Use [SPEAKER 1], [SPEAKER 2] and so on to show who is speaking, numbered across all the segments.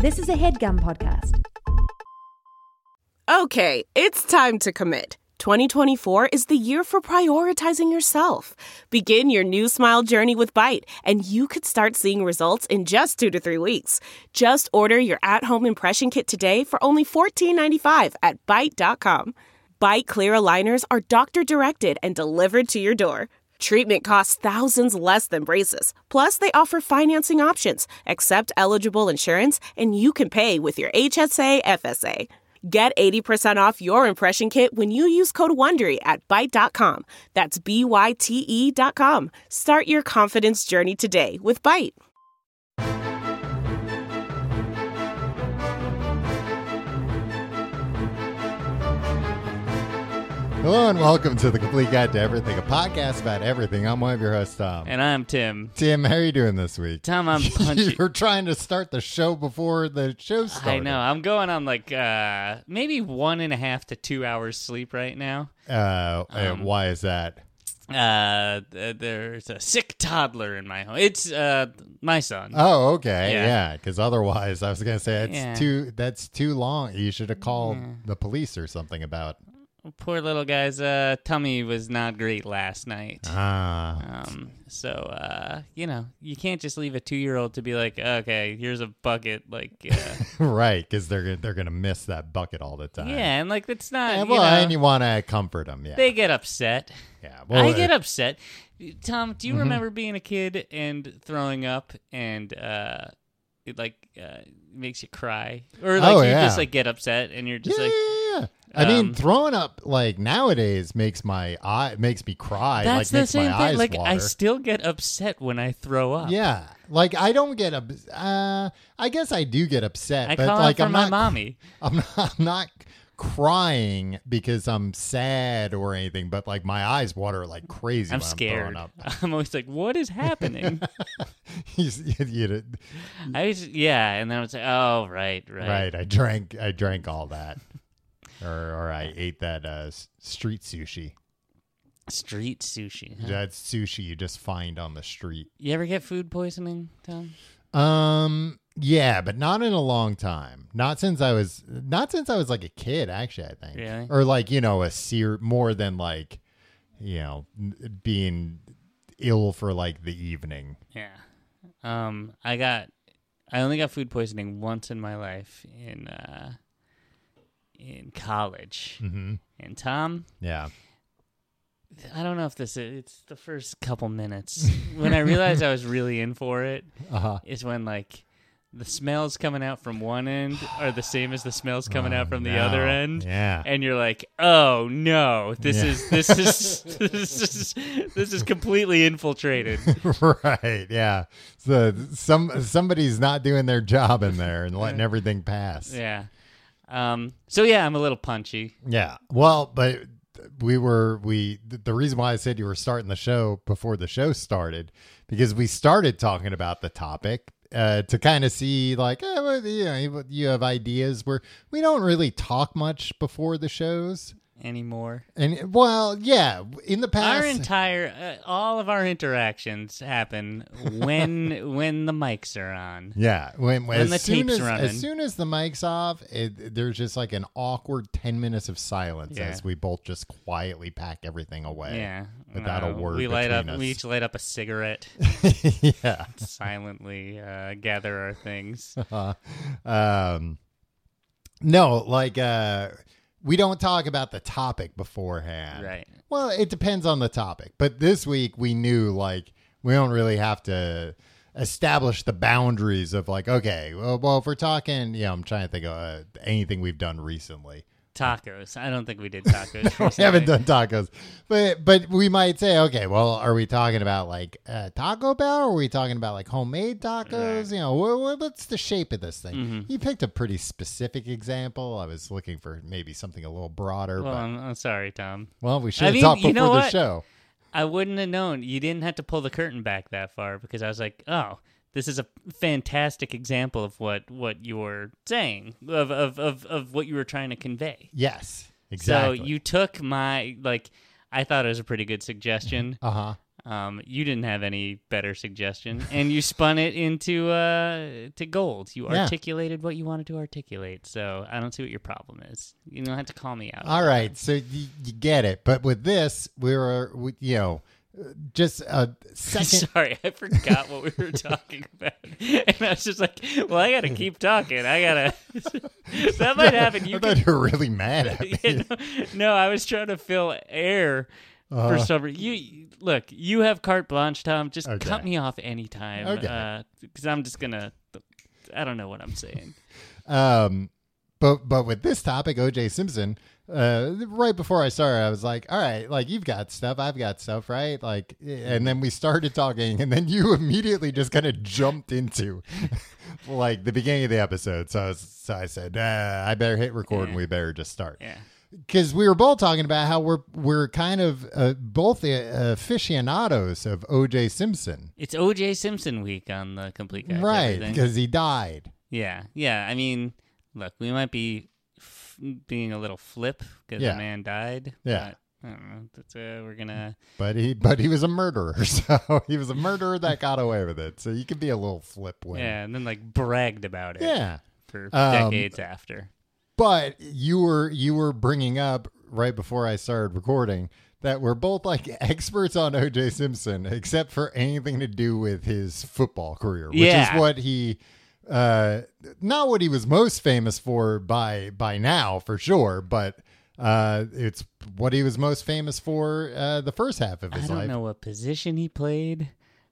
[SPEAKER 1] This is a HeadGum podcast.
[SPEAKER 2] Okay, it's time to commit. 2024 is the year for prioritizing yourself. Begin your new smile journey with Byte, and you could start seeing results in just 2 to 3 weeks. Just order your at-home impression kit today for only $14.95 at Byte.com. Byte Clear aligners are doctor-directed and delivered to your door. Treatment costs thousands less than braces. Plus, they offer financing options, accept eligible insurance, and you can pay with your HSA FSA. Get 80% off your impression kit when you use code WONDERY at Byte.com. That's BYTE.com. Start your confidence journey today with Byte.
[SPEAKER 3] Hello and welcome to The Complete Guide to Everything, a podcast about everything. I'm one of your hosts, Tom.
[SPEAKER 4] And I'm Tim.
[SPEAKER 3] Tim, how are you doing this week?
[SPEAKER 4] Tom, I'm punchy.
[SPEAKER 3] You're trying to start the show before the show started.
[SPEAKER 4] I know. I'm going on like maybe 1.5 to 2 hours sleep right now.
[SPEAKER 3] Why is that?
[SPEAKER 4] There's a sick toddler in my home. It's my son.
[SPEAKER 3] Oh, okay.
[SPEAKER 4] Yeah.
[SPEAKER 3] Yeah, because otherwise I was going to say that's too long. You should have called the police or something about.
[SPEAKER 4] Poor little guy's tummy was not great last night. So you can't just leave a 2-year-old to be like, okay, here's a bucket, like
[SPEAKER 3] right, because they're gonna miss that bucket all the time.
[SPEAKER 4] Yeah, and like it's not.
[SPEAKER 3] And you want to comfort them. Yeah,
[SPEAKER 4] they get upset.
[SPEAKER 3] Yeah, well,
[SPEAKER 4] I get upset. Tom, do you remember being a kid and throwing up and it makes you cry, or like you just like get upset and you're just
[SPEAKER 3] yeah. I mean, throwing up like nowadays makes me cry.
[SPEAKER 4] That's
[SPEAKER 3] like,
[SPEAKER 4] the same
[SPEAKER 3] my
[SPEAKER 4] thing.
[SPEAKER 3] eyes
[SPEAKER 4] Like
[SPEAKER 3] water.
[SPEAKER 4] I still get upset when I throw up.
[SPEAKER 3] Yeah, like I don't get I guess I do get upset.
[SPEAKER 4] I
[SPEAKER 3] but
[SPEAKER 4] call
[SPEAKER 3] like
[SPEAKER 4] out for
[SPEAKER 3] I'm
[SPEAKER 4] my
[SPEAKER 3] not,
[SPEAKER 4] mommy.
[SPEAKER 3] I'm not crying because I'm sad or anything. But like my eyes water like crazy.
[SPEAKER 4] I'm
[SPEAKER 3] when
[SPEAKER 4] scared.
[SPEAKER 3] I'm throwing up.
[SPEAKER 4] I'm always like, what is happening?
[SPEAKER 3] And
[SPEAKER 4] then I was like, oh, right.
[SPEAKER 3] Right. I drank all that. Or I ate that street sushi.
[SPEAKER 4] Street sushi. Huh?
[SPEAKER 3] That's sushi you just find on the street.
[SPEAKER 4] You ever get food poisoning, Tom?
[SPEAKER 3] Yeah, but not in a long time. Not since I was like a kid, actually, I think.
[SPEAKER 4] Really?
[SPEAKER 3] Or like, more than like, being ill for like the evening.
[SPEAKER 4] Yeah. I only got food poisoning once in my life in college.
[SPEAKER 3] Mm-hmm.
[SPEAKER 4] And Tom,
[SPEAKER 3] Yeah.
[SPEAKER 4] I don't know if it's the first couple minutes when I realized I was really in for it. Is when like the smells coming out from one end are the same as the smells coming out from the other end.
[SPEAKER 3] Yeah.
[SPEAKER 4] And you're like, oh no, this is completely infiltrated.
[SPEAKER 3] Right. Yeah. So somebody's not doing their job in there and letting everything pass.
[SPEAKER 4] Yeah. So yeah, I'm a little punchy.
[SPEAKER 3] Yeah. Well, but the reason why I said you were starting the show before the show started, because we started talking about the topic to kind of see like, you have ideas where we don't really talk much before the shows
[SPEAKER 4] anymore.
[SPEAKER 3] And well, yeah, in the past,
[SPEAKER 4] all of our interactions happen when the mics are on.
[SPEAKER 3] Yeah, when
[SPEAKER 4] the tape's running.
[SPEAKER 3] As soon as the mic's off, there's just like an awkward 10 minutes of silence as we both just quietly pack everything away.
[SPEAKER 4] Yeah,
[SPEAKER 3] without a word.
[SPEAKER 4] We
[SPEAKER 3] between us.
[SPEAKER 4] We each light up a cigarette.
[SPEAKER 3] Yeah,
[SPEAKER 4] silently gather our things.
[SPEAKER 3] No, like. We don't talk about the topic beforehand.
[SPEAKER 4] Right.
[SPEAKER 3] Well, it depends on the topic. But this week we knew like we don't really have to establish the boundaries of like, okay, well if we're talking, I'm trying to think of anything we've done recently.
[SPEAKER 4] Tacos. I don't think we did tacos.
[SPEAKER 3] We haven't done tacos. But we might say, okay, well, are we talking about like Taco Bell or are we talking about like homemade tacos? Right. What's the shape of this thing? Mm-hmm. You picked a pretty specific example. I was looking for maybe something a little broader.
[SPEAKER 4] Well,
[SPEAKER 3] but
[SPEAKER 4] I'm sorry, Tom.
[SPEAKER 3] Well, we should have talked before the show.
[SPEAKER 4] I wouldn't have known. You didn't have to pull the curtain back that far because I was like, oh, this is a fantastic example of what you were saying, of what you were trying to convey.
[SPEAKER 3] Yes, exactly.
[SPEAKER 4] So you took my, I thought it was a pretty good suggestion.
[SPEAKER 3] Uh-huh.
[SPEAKER 4] You didn't have any better suggestion, and you spun it into to gold. You articulated what you wanted to articulate, so I don't see what your problem is. You don't have to call me out.
[SPEAKER 3] All right, so you get it. But with this, just a second.
[SPEAKER 4] Sorry, I forgot what we were talking about, and I was just like, "Well, I got to keep talking. I gotta." That might happen.
[SPEAKER 3] I thought you were really mad at me.
[SPEAKER 4] No, I was trying to fill air. For some reason, you have carte blanche, Tom. Just cut me off anytime.
[SPEAKER 3] Okay.
[SPEAKER 4] Because I'm just gonna. I don't know what I'm saying.
[SPEAKER 3] But with this topic, O.J. Simpson, right before I started, I was like, all right, like you've got stuff, I've got stuff, right? Like, and then we started talking, and then you immediately just kind of jumped into like the beginning of the episode. So I said, I better hit record and we better just start.
[SPEAKER 4] Yeah.
[SPEAKER 3] Because we were both talking about how we're kind of both aficionados of O.J. Simpson.
[SPEAKER 4] It's O.J. Simpson week on the Complete Guide.
[SPEAKER 3] Right, because he died.
[SPEAKER 4] Yeah. I mean, look, we might be being a little flip because the man died.
[SPEAKER 3] Yeah.
[SPEAKER 4] But, I don't know. That's, we're gonna.
[SPEAKER 3] But he was a murderer, so he was a murderer that got away with it. So you can be a little flip with.
[SPEAKER 4] Yeah, and then like bragged about it.
[SPEAKER 3] Yeah.
[SPEAKER 4] For decades after.
[SPEAKER 3] But you were bringing up right before I started recording that we're both like experts on O.J. Simpson, except for anything to do with his football career, which is what he, not what he was most famous for by now for sure, but it's what he was most famous for the first half of his life.
[SPEAKER 4] I don't know what position he played.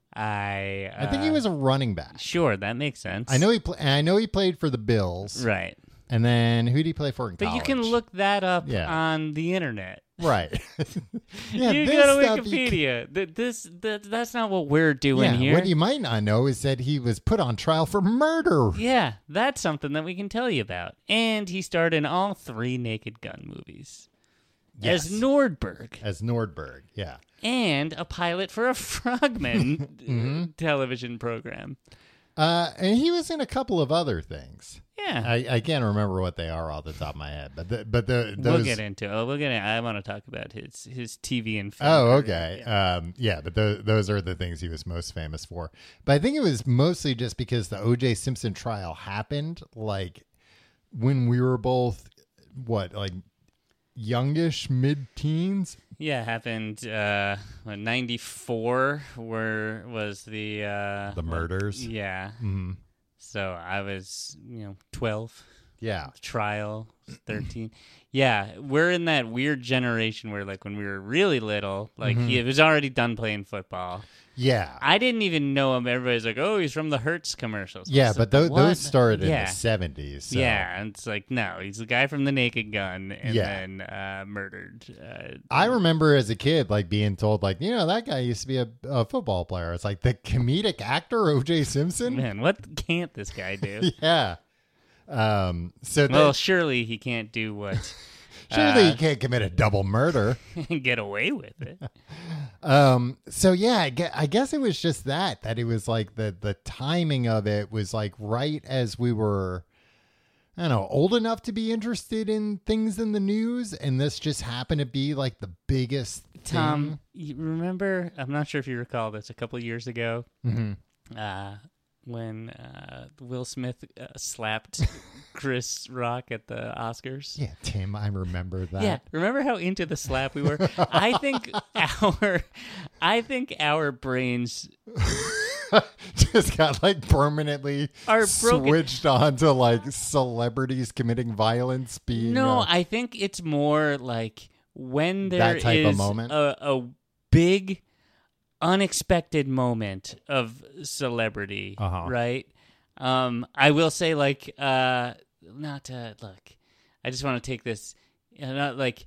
[SPEAKER 3] I think he was a running back.
[SPEAKER 4] Sure, that makes sense.
[SPEAKER 3] I know he played for the Bills,
[SPEAKER 4] right?
[SPEAKER 3] And then who did he play for in college?
[SPEAKER 4] But you can look that up on the internet.
[SPEAKER 3] Right.
[SPEAKER 4] You go to Wikipedia. That's not what we're doing here.
[SPEAKER 3] What you might not know is that he was put on trial for murder.
[SPEAKER 4] Yeah, that's something that we can tell you about. And he starred in all 3 Naked Gun movies.
[SPEAKER 3] Yes.
[SPEAKER 4] As Nordberg.
[SPEAKER 3] Yeah.
[SPEAKER 4] And a pilot for a Frogman television program.
[SPEAKER 3] And he was in a couple of other things.
[SPEAKER 4] Yeah,
[SPEAKER 3] I can't remember what they are off the top of my head, but those...
[SPEAKER 4] we'll get into it. I want to talk about his TV and film.
[SPEAKER 3] Oh, okay. But those are the things he was most famous for. But I think it was mostly just because the O.J. Simpson trial happened like when we were both youngish, mid-teens.
[SPEAKER 4] Yeah, happened 94 was the
[SPEAKER 3] murders.
[SPEAKER 4] Yeah.
[SPEAKER 3] Mm-hmm.
[SPEAKER 4] So I was, 12.
[SPEAKER 3] Yeah.
[SPEAKER 4] Trial 13. Yeah, we're in that weird generation where like when we were really little, like he was already done playing football.
[SPEAKER 3] Yeah.
[SPEAKER 4] I didn't even know him. Everybody's like, "Oh, he's from the Hertz commercials."
[SPEAKER 3] Yeah, but those started in the 70s. So.
[SPEAKER 4] Yeah, and it's like, no, he's the guy from the Naked Gun and then murdered.
[SPEAKER 3] I remember as a kid, like being told, like, that guy used to be a football player. It's like the comedic actor O.J. Simpson.
[SPEAKER 4] Man, what can't this guy do?
[SPEAKER 3] Yeah.
[SPEAKER 4] Surely he can't do what.
[SPEAKER 3] Surely he can't commit a double murder
[SPEAKER 4] and get away with it.
[SPEAKER 3] I guess it was just that it was like the timing of it was like right as we were, I don't know, old enough to be interested in things in the news, and this just happened to be like the biggest
[SPEAKER 4] Tom,
[SPEAKER 3] thing.
[SPEAKER 4] You remember? I'm not sure if you recall this. A couple of years ago, when Will Smith slapped Chris Rock at the Oscars.
[SPEAKER 3] Yeah, Tim, I remember that.
[SPEAKER 4] Yeah, remember how into the slap we were? I think our brains
[SPEAKER 3] just got like permanently switched on to like celebrities committing violence being.
[SPEAKER 4] No, I think it's more like when there
[SPEAKER 3] that type
[SPEAKER 4] is
[SPEAKER 3] of moment.
[SPEAKER 4] A big unexpected moment of celebrity, right? I will say, like, not to look. I just want to take this, not like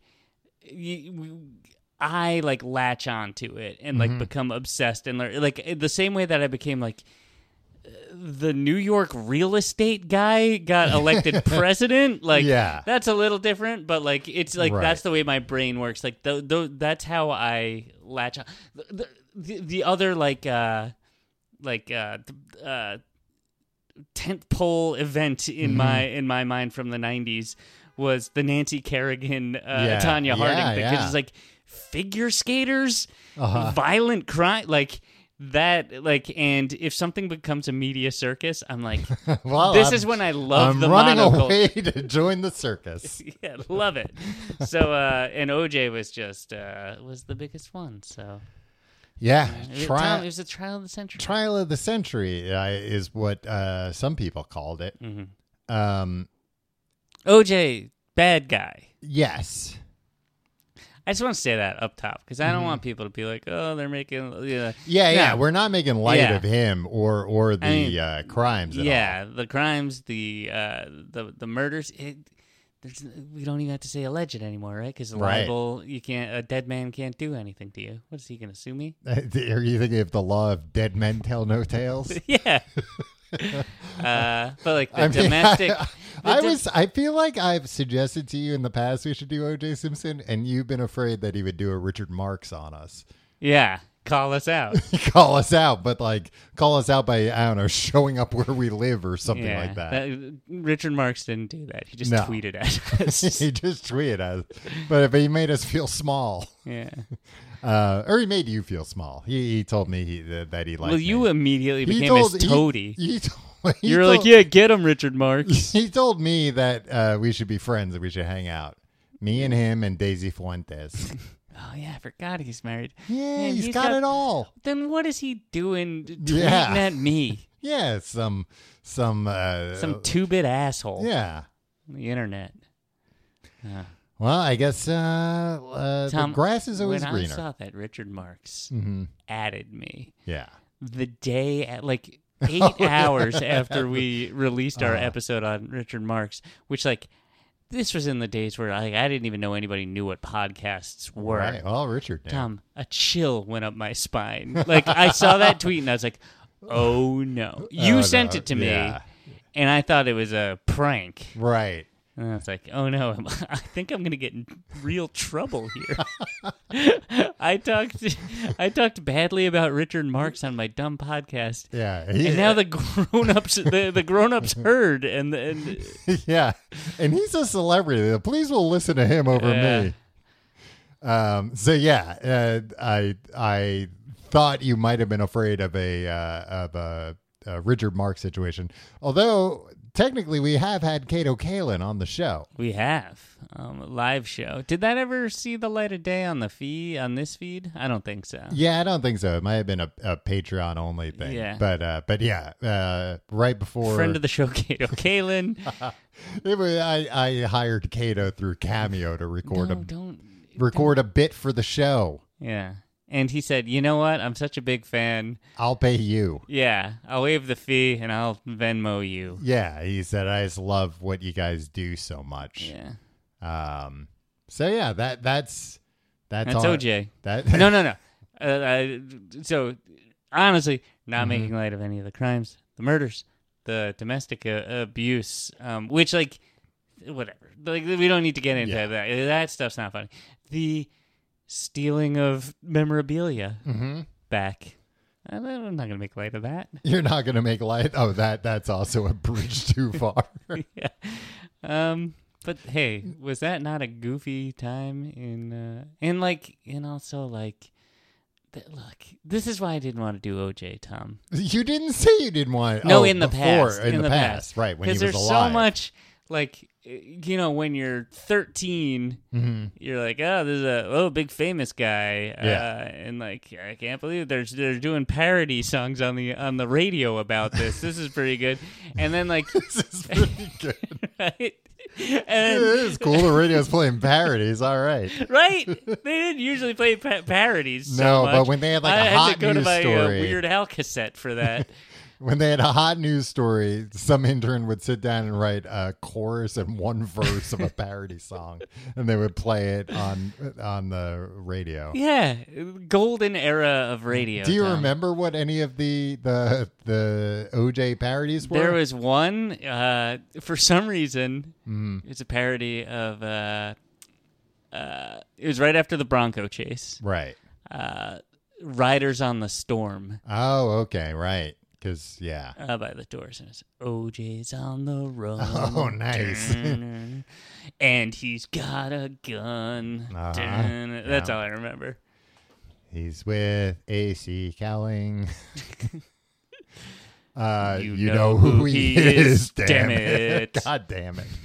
[SPEAKER 4] I like latch on to it and like become obsessed and learn, like the same way that I became like the New York real estate guy got elected president. Like, that's a little different, but like it's like that's the way my brain works. Like, that's how I latch on. The other tentpole event in my mind from the 90s was the Nancy Kerrigan Tanya Harding thing, because it's like figure skaters, violent crime, like that, like, and if something becomes a media circus, I'm like,
[SPEAKER 3] well,
[SPEAKER 4] this is when I love the
[SPEAKER 3] running
[SPEAKER 4] monocle.
[SPEAKER 3] away to join the circus.
[SPEAKER 4] Yeah, love it. So, and OJ was just was the biggest one. So,
[SPEAKER 3] yeah,
[SPEAKER 4] it was a trial of the century.
[SPEAKER 3] Trial of the century is what some people called it.
[SPEAKER 4] Mm-hmm. OJ, bad guy.
[SPEAKER 3] Yes.
[SPEAKER 4] I just want to say that up top because I don't want people to be like, "Oh, they're making."
[SPEAKER 3] Yeah. We're not making light of him or the crimes. At all.
[SPEAKER 4] The crimes, the murders. We don't even have to say alleged anymore, right? Because libel, you can't. A dead man can't do anything to you. What is he going to sue me?
[SPEAKER 3] Are you thinking of the law of dead men tell no tales?
[SPEAKER 4] Yeah. But like the domestic.
[SPEAKER 3] I feel like I've suggested to you in the past we should do O.J. Simpson, and you've been afraid that he would do a Richard Marx on us.
[SPEAKER 4] Yeah, call us out.
[SPEAKER 3] Call us out, but like call us out by, I don't know, showing up where we live or something like that.
[SPEAKER 4] Richard Marx didn't do that. He just tweeted at us.
[SPEAKER 3] He just tweeted at us, but he made us feel small.
[SPEAKER 4] Yeah.
[SPEAKER 3] Or he made you feel small. He told me that he liked me.
[SPEAKER 4] Well, you immediately became his toady. You're like, yeah, get him, Richard Marx.
[SPEAKER 3] He told me that we should be friends and we should hang out. Me and him and Daisy Fuentes.
[SPEAKER 4] Oh, yeah, I forgot he's married.
[SPEAKER 3] Yeah, man, he's got it all.
[SPEAKER 4] Then what is he doing tweeting at me?
[SPEAKER 3] Yeah, some
[SPEAKER 4] two-bit asshole.
[SPEAKER 3] Yeah.
[SPEAKER 4] On the internet.
[SPEAKER 3] Well, I guess
[SPEAKER 4] Tom,
[SPEAKER 3] the grass is always greener.
[SPEAKER 4] When I saw that Richard Marx added me, the day at 8 hours after we released our episode on Richard Marx, which this was in the days where I didn't even know anybody knew what podcasts were.
[SPEAKER 3] Right. Well, Richard knew.
[SPEAKER 4] Tom, a chill went up my spine. I saw that tweet and I was like, oh no. You sent it to me and I thought it was a prank.
[SPEAKER 3] Right.
[SPEAKER 4] And I was like, oh no, I think I'm going to get in real trouble here. I talked badly about Richard Marx on my dumb podcast.
[SPEAKER 3] Yeah.
[SPEAKER 4] And now the grown-ups the grown-ups heard and
[SPEAKER 3] yeah. And he's a celebrity. The police will listen to him over me. So yeah, I thought you might have been afraid of a Richard Marx situation. Although technically, we have had Kato Kaelin on the show.
[SPEAKER 4] We have a live show. Did that ever see the light of day on this feed? I don't think so.
[SPEAKER 3] Yeah, I don't think so. It might have been a Patreon only thing. Yeah, but yeah, right before
[SPEAKER 4] friend of the show, Kato Kaelin.
[SPEAKER 3] I hired Kato through Cameo to record a bit for the show.
[SPEAKER 4] Yeah. And he said, you know what? I'm such a big fan.
[SPEAKER 3] I'll pay you.
[SPEAKER 4] Yeah. I'll waive the fee and I'll Venmo you.
[SPEAKER 3] Yeah. He said, I just love what you guys do so much.
[SPEAKER 4] Yeah.
[SPEAKER 3] So yeah, that's
[SPEAKER 4] OJ. No. So honestly, not making light of any of the crimes, the murders, the domestic abuse, which whatever. We don't need to get into that. That stuff's not funny. The stealing of memorabilia back. I'm not going to make light of that.
[SPEAKER 3] You're not going to make light? Oh, that's also a bridge too far.
[SPEAKER 4] Yeah. But hey, was that not a goofy time and also look, this is why I didn't want to do OJ, Tom.
[SPEAKER 3] You didn't say you didn't want to.
[SPEAKER 4] No, in the past.
[SPEAKER 3] In the past, right, when he was alive.
[SPEAKER 4] Because there's so much when you're 13, you're like, oh, there's a big famous guy, and I can't believe they're doing parody songs on the radio about this. This is pretty good. And then
[SPEAKER 3] this is pretty good,
[SPEAKER 4] right?
[SPEAKER 3] And it is cool. The radio's playing parodies, all right.
[SPEAKER 4] Right? They didn't usually play parodies.
[SPEAKER 3] No,
[SPEAKER 4] so
[SPEAKER 3] but when they had
[SPEAKER 4] I
[SPEAKER 3] a hot
[SPEAKER 4] had to go
[SPEAKER 3] news
[SPEAKER 4] to my
[SPEAKER 3] story,
[SPEAKER 4] Weird Al cassette for that.
[SPEAKER 3] When they had a hot news story, some intern would sit down and write a chorus and one verse of a parody song, and they would play it on the radio.
[SPEAKER 4] Yeah, golden era of radio.
[SPEAKER 3] Do you remember what any of the OJ parodies were?
[SPEAKER 4] There was one. For some reason, it's a parody of. It was right after the Bronco chase.
[SPEAKER 3] Right.
[SPEAKER 4] Riders on the Storm.
[SPEAKER 3] Oh, okay, right. because
[SPEAKER 4] by the Doors, and it's OJ's on the run.
[SPEAKER 3] Oh, nice.
[SPEAKER 4] And he's got a gun. That's all I remember.
[SPEAKER 3] He's with AC Cowling. You know who he is. Damn it. God damn it.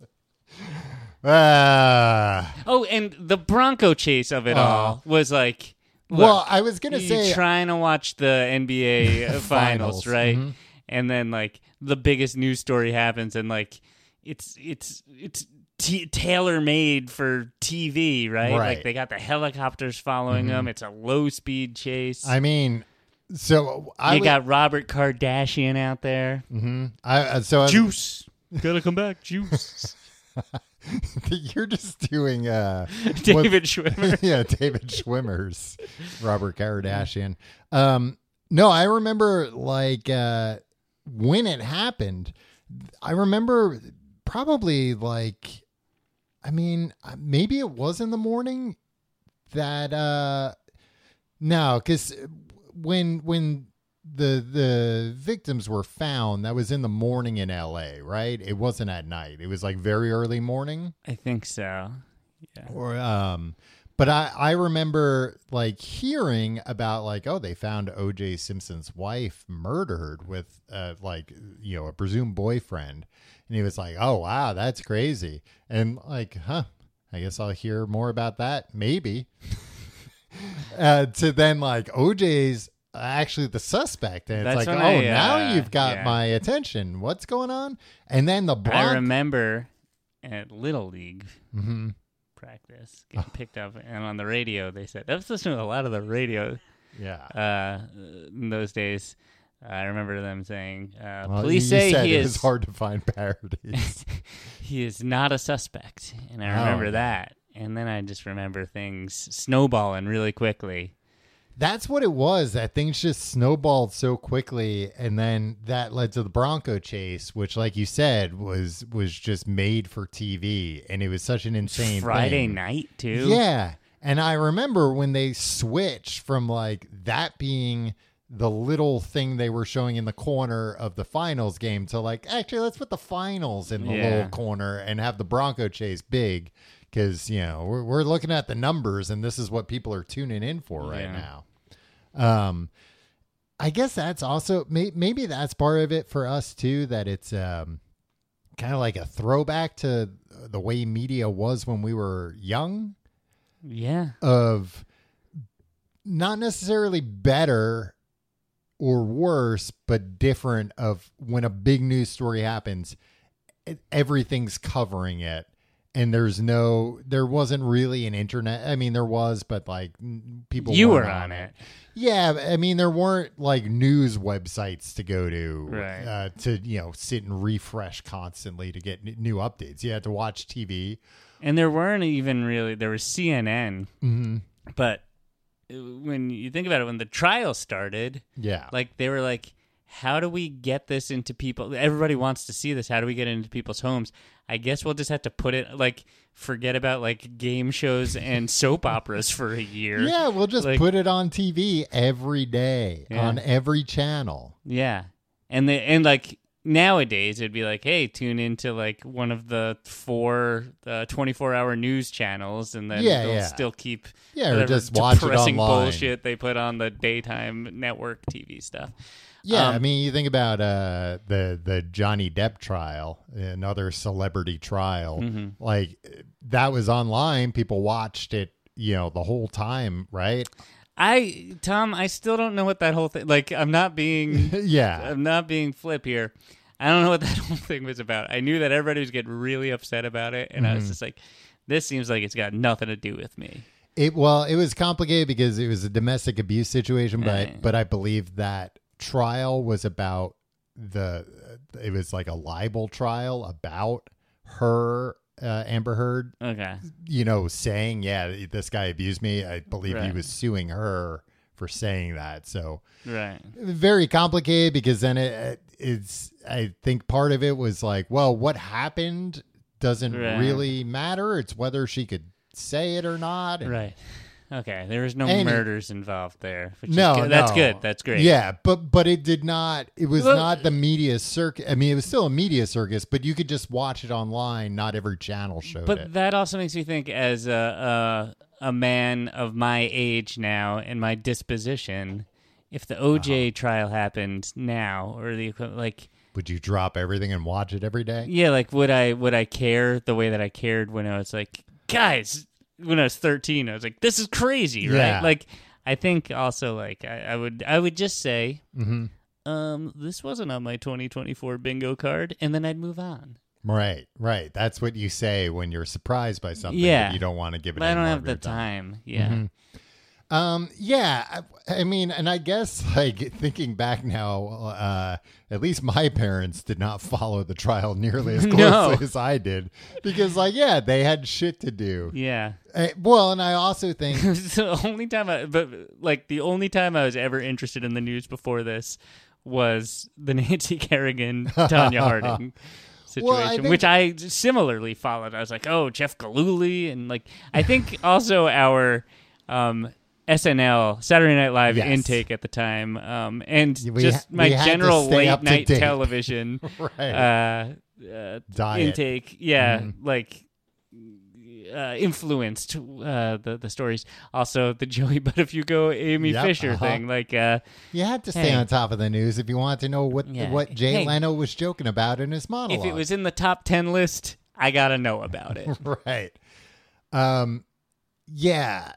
[SPEAKER 4] And the Bronco chase of it all was like, look,
[SPEAKER 3] well, I was going to say,
[SPEAKER 4] trying to watch the NBA finals, right? Mm-hmm. And then like the biggest news story happens, and like it's tailor made for TV, right? Like they got the helicopters following them. It's a low speed chase.
[SPEAKER 3] I mean, so
[SPEAKER 4] you got Robert Kardashian out there.
[SPEAKER 3] Mm-hmm.
[SPEAKER 4] Juice, gotta come back, Juice.
[SPEAKER 3] You're just doing
[SPEAKER 4] David Schwimmer.
[SPEAKER 3] Yeah, David Schwimmer's Robert Kardashian. No, I remember like when it happened. I remember probably like, I mean, maybe it was in the morning that no, because when the victims were found, that was in the morning in LA, right? It wasn't at night. It was like very early morning.
[SPEAKER 4] I think so. Yeah.
[SPEAKER 3] Or but I remember like hearing about like, oh, they found O.J. Simpson's wife murdered with like, you know, a presumed boyfriend. And he was like, oh, wow, that's crazy. And like, I guess I'll hear more about that. Maybe. To then like OJ's actually the suspect. And it's like, now you've got my attention. What's going on? And then
[SPEAKER 4] I remember at Little League practice getting picked up, and on the radio they said, I was listening to a lot of the radio in those days. I remember them saying, police say he is...
[SPEAKER 3] It's hard to find parodies.
[SPEAKER 4] He is not a suspect. And I remember that. And then I just remember things snowballing really quickly.
[SPEAKER 3] That's what it was. That things just snowballed so quickly, and then that led to the Bronco chase, which, like you said, was just made for TV, and it was such an insane
[SPEAKER 4] Friday
[SPEAKER 3] thing.
[SPEAKER 4] night too.
[SPEAKER 3] Yeah, and I remember when they switched from like that being the little thing they were showing in the corner of the finals game to like, actually, let's put the finals in the little corner and have the Bronco chase big. Because, you know, we're looking at the numbers, and this is what people are tuning in for right now. I guess that's also, maybe that's part of it for us, too, that it's kind of like a throwback to the way media was when we were young.
[SPEAKER 4] Yeah.
[SPEAKER 3] Of not necessarily better or worse, but different of when a big news story happens, everything's covering it. And there wasn't really an internet. I mean, there was, but like people.
[SPEAKER 4] You were on it.
[SPEAKER 3] Yeah. I mean, there weren't like news websites to go to,
[SPEAKER 4] right.
[SPEAKER 3] To, you know, sit and refresh constantly to get new updates. You had to watch TV.
[SPEAKER 4] And there weren't even really, there was CNN, but when you think about it, when the trial started, like they were like, how do we get this into people? Everybody wants to see this. How do we get it into people's homes? I guess we'll just have to put it like, forget about like game shows and soap operas for a year.
[SPEAKER 3] Yeah, we'll just like, put it on TV every day on every channel.
[SPEAKER 4] Yeah. And like nowadays it'd be like, hey, tune into like one of the 24-hour news channels, and then they'll still keep
[SPEAKER 3] or just watch
[SPEAKER 4] depressing
[SPEAKER 3] it online.
[SPEAKER 4] Bullshit they put on the daytime network TV stuff.
[SPEAKER 3] Yeah, I mean, you think about the Johnny Depp trial, another celebrity trial. Like that was online. People watched it, you know, the whole time, right?
[SPEAKER 4] Tom, I still don't know what that whole thing. Like, I'm not being I'm not being flip here. I don't know what that whole thing was about. I knew that everybody was getting really upset about it, and I was just like, this seems like it's got nothing to do with me.
[SPEAKER 3] It was complicated because it was a domestic abuse situation, but I believe that trial was about it was like a libel trial about her, Amber Heard.
[SPEAKER 4] Okay.
[SPEAKER 3] You know, saying, this guy abused me. I believe he was suing her for saying that. So very complicated, because then it's, I think part of it was like, well, what happened doesn't really matter. It's whether she could say it or not. And,
[SPEAKER 4] Okay, there was no murders involved there. That's good. That's great.
[SPEAKER 3] Yeah, but it did not. It was not the media circus. I mean, it was still a media circus, but you could just watch it online. Not every channel showed it.
[SPEAKER 4] But that also makes me think, as a man of my age now and my disposition, if the OJ trial happened now, or
[SPEAKER 3] would you drop everything and watch it every day?
[SPEAKER 4] Yeah, like would I care the way that I cared when I was like, guys, when I was 13, I was like, this is crazy, right?
[SPEAKER 3] Yeah.
[SPEAKER 4] Like, I think also like I would just say, this wasn't on my 2024 bingo card, and then I'd move on.
[SPEAKER 3] Right. That's what you say when you're surprised by something.
[SPEAKER 4] Yeah,
[SPEAKER 3] but you don't want to give it.
[SPEAKER 4] But I don't have the time. Yeah.
[SPEAKER 3] Mm-hmm. Yeah, I mean, and I guess like thinking back now, at least my parents did not follow the trial nearly as closely as I did, because like, yeah, they had shit to do.
[SPEAKER 4] Yeah.
[SPEAKER 3] Well, and I also think
[SPEAKER 4] the only time I was ever interested in the news before this was the Nancy Kerrigan, Tanya Harding situation, which I similarly followed. I was like, oh, Jeff Gillooly, and like, I think also our SNL, Saturday Night Live intake at the time, and my general late night television
[SPEAKER 3] diet
[SPEAKER 4] intake, like influenced the stories. Also, the Joey Buttafuoco, Amy Fisher thing. Like,
[SPEAKER 3] you had to stay on top of the news if you wanted to know what Jay Leno was joking about in his monologue.
[SPEAKER 4] If it was in the top 10 list, I gotta know about it.
[SPEAKER 3] Right. Yeah.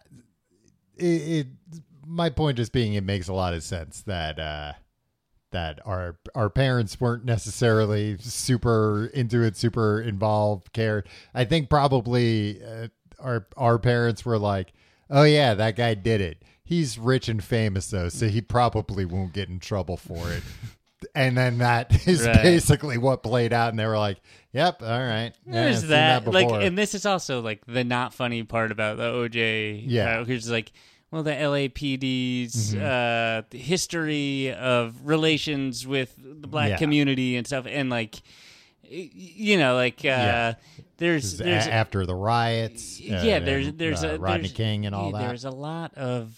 [SPEAKER 3] My point just being, it makes a lot of sense that our parents weren't necessarily super into it, super involved, cared. I think probably our parents were like, oh yeah, that guy did it. He's rich and famous though, so he probably won't get in trouble for it. And then that is basically what played out, and they were like, "Yep, all right."
[SPEAKER 4] There's that like, and this is also like the not funny part about the OJ, which is like, well, the LAPD's history of relations with the black community and stuff, and like, you know, like there's
[SPEAKER 3] after the riots,
[SPEAKER 4] there's
[SPEAKER 3] Rodney King and all that.
[SPEAKER 4] There's a lot of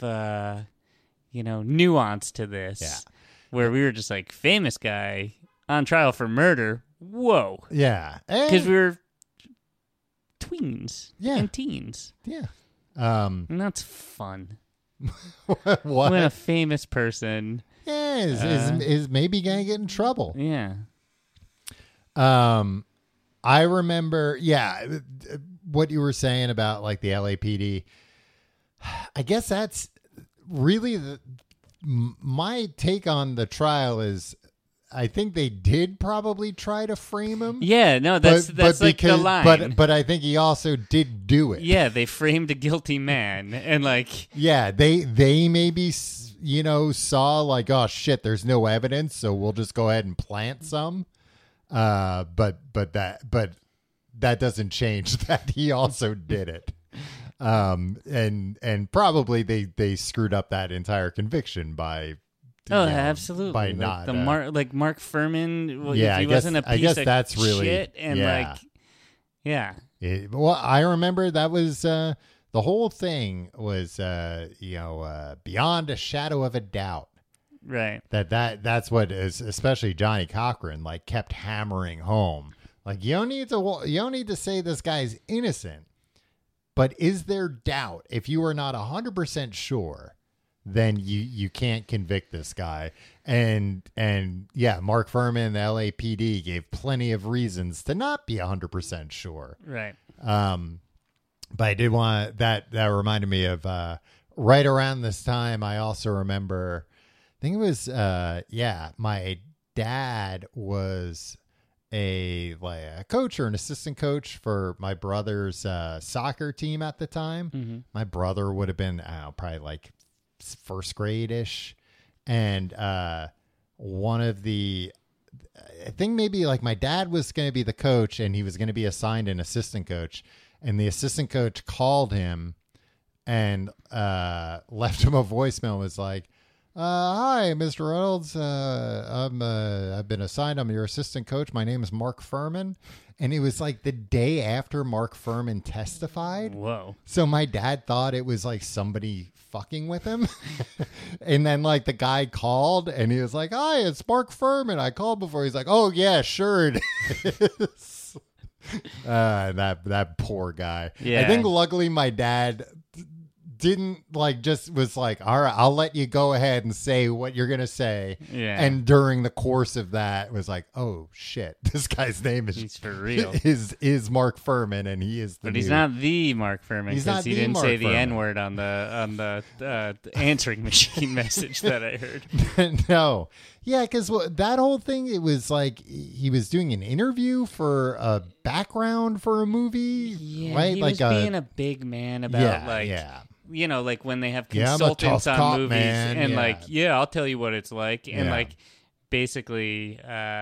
[SPEAKER 4] nuance to this, where we were just like, famous guy on trial for murder. Whoa, because we were tweens and teens, and that's fun.
[SPEAKER 3] What?
[SPEAKER 4] When a famous person
[SPEAKER 3] is maybe gonna get in trouble. I remember what you were saying about like the LAPD. I guess that's really my take on the trial is, I think they did probably try to frame him.
[SPEAKER 4] Yeah, no, that's like the line.
[SPEAKER 3] But I think he also did do it.
[SPEAKER 4] Yeah, they framed a guilty man, and like,
[SPEAKER 3] they maybe saw like, oh shit, there's no evidence, so we'll just go ahead and plant some. But that doesn't change that he also did it. And probably they screwed up that entire conviction by.
[SPEAKER 4] Absolutely.
[SPEAKER 3] By not
[SPEAKER 4] Mark Furman. Well,
[SPEAKER 3] I
[SPEAKER 4] he wasn't a piece of
[SPEAKER 3] that's really
[SPEAKER 4] shit, and
[SPEAKER 3] well, I remember that was the whole thing was beyond a shadow of a doubt.
[SPEAKER 4] Right.
[SPEAKER 3] That's what is, especially Johnny Cochran like kept hammering home. Like, you don't need to say this guy's innocent, but is there doubt? If you are not 100% sure, then you can't convict this guy. And Mark Furman and the LAPD gave plenty of reasons to not be 100% sure.
[SPEAKER 4] Right.
[SPEAKER 3] But I did want that reminded me of right around this time. I also remember, I think it was my dad was a coach or an assistant coach for my brother's soccer team at the time. Mm-hmm. My brother would have been probably like first grade-ish, and one of the, I think maybe like my dad was going to be the coach and he was going to be assigned an assistant coach, and the assistant coach called him and left him a voicemail, was like, Hi, Mr. Reynolds. I've been assigned. I'm your assistant coach. My name is Mark Furman. And it was like the day after Mark Furman testified.
[SPEAKER 4] Whoa.
[SPEAKER 3] So my dad thought it was like somebody fucking with him. And then like the guy called and he was like, hi, it's Mark Furman. I called before. He's like, oh, yeah, sure it is. That poor guy.
[SPEAKER 4] Yeah.
[SPEAKER 3] I think luckily my dad didn't like just was like, all right, I'll let you go ahead and say what you're gonna say.
[SPEAKER 4] Yeah.
[SPEAKER 3] And during the course of that was like, oh shit, this guy's name
[SPEAKER 4] He's for real.
[SPEAKER 3] is Mark Furman, and he is the
[SPEAKER 4] But he's not the Mark Furman
[SPEAKER 3] He's not
[SPEAKER 4] because he
[SPEAKER 3] the
[SPEAKER 4] didn't
[SPEAKER 3] Mark
[SPEAKER 4] say the
[SPEAKER 3] Furman.
[SPEAKER 4] N-word on the answering machine message that I heard.
[SPEAKER 3] No. Yeah, because that whole thing, it was like he was doing an interview for a background for a movie,
[SPEAKER 4] Yeah,
[SPEAKER 3] right?
[SPEAKER 4] he
[SPEAKER 3] like
[SPEAKER 4] was being a big man about you know, like when they have
[SPEAKER 3] Yeah, I'm a
[SPEAKER 4] consultants
[SPEAKER 3] tough
[SPEAKER 4] on
[SPEAKER 3] cop,
[SPEAKER 4] movies
[SPEAKER 3] man.
[SPEAKER 4] and
[SPEAKER 3] Yeah.
[SPEAKER 4] like, yeah, I'll tell you what it's like. And
[SPEAKER 3] Yeah.
[SPEAKER 4] like basically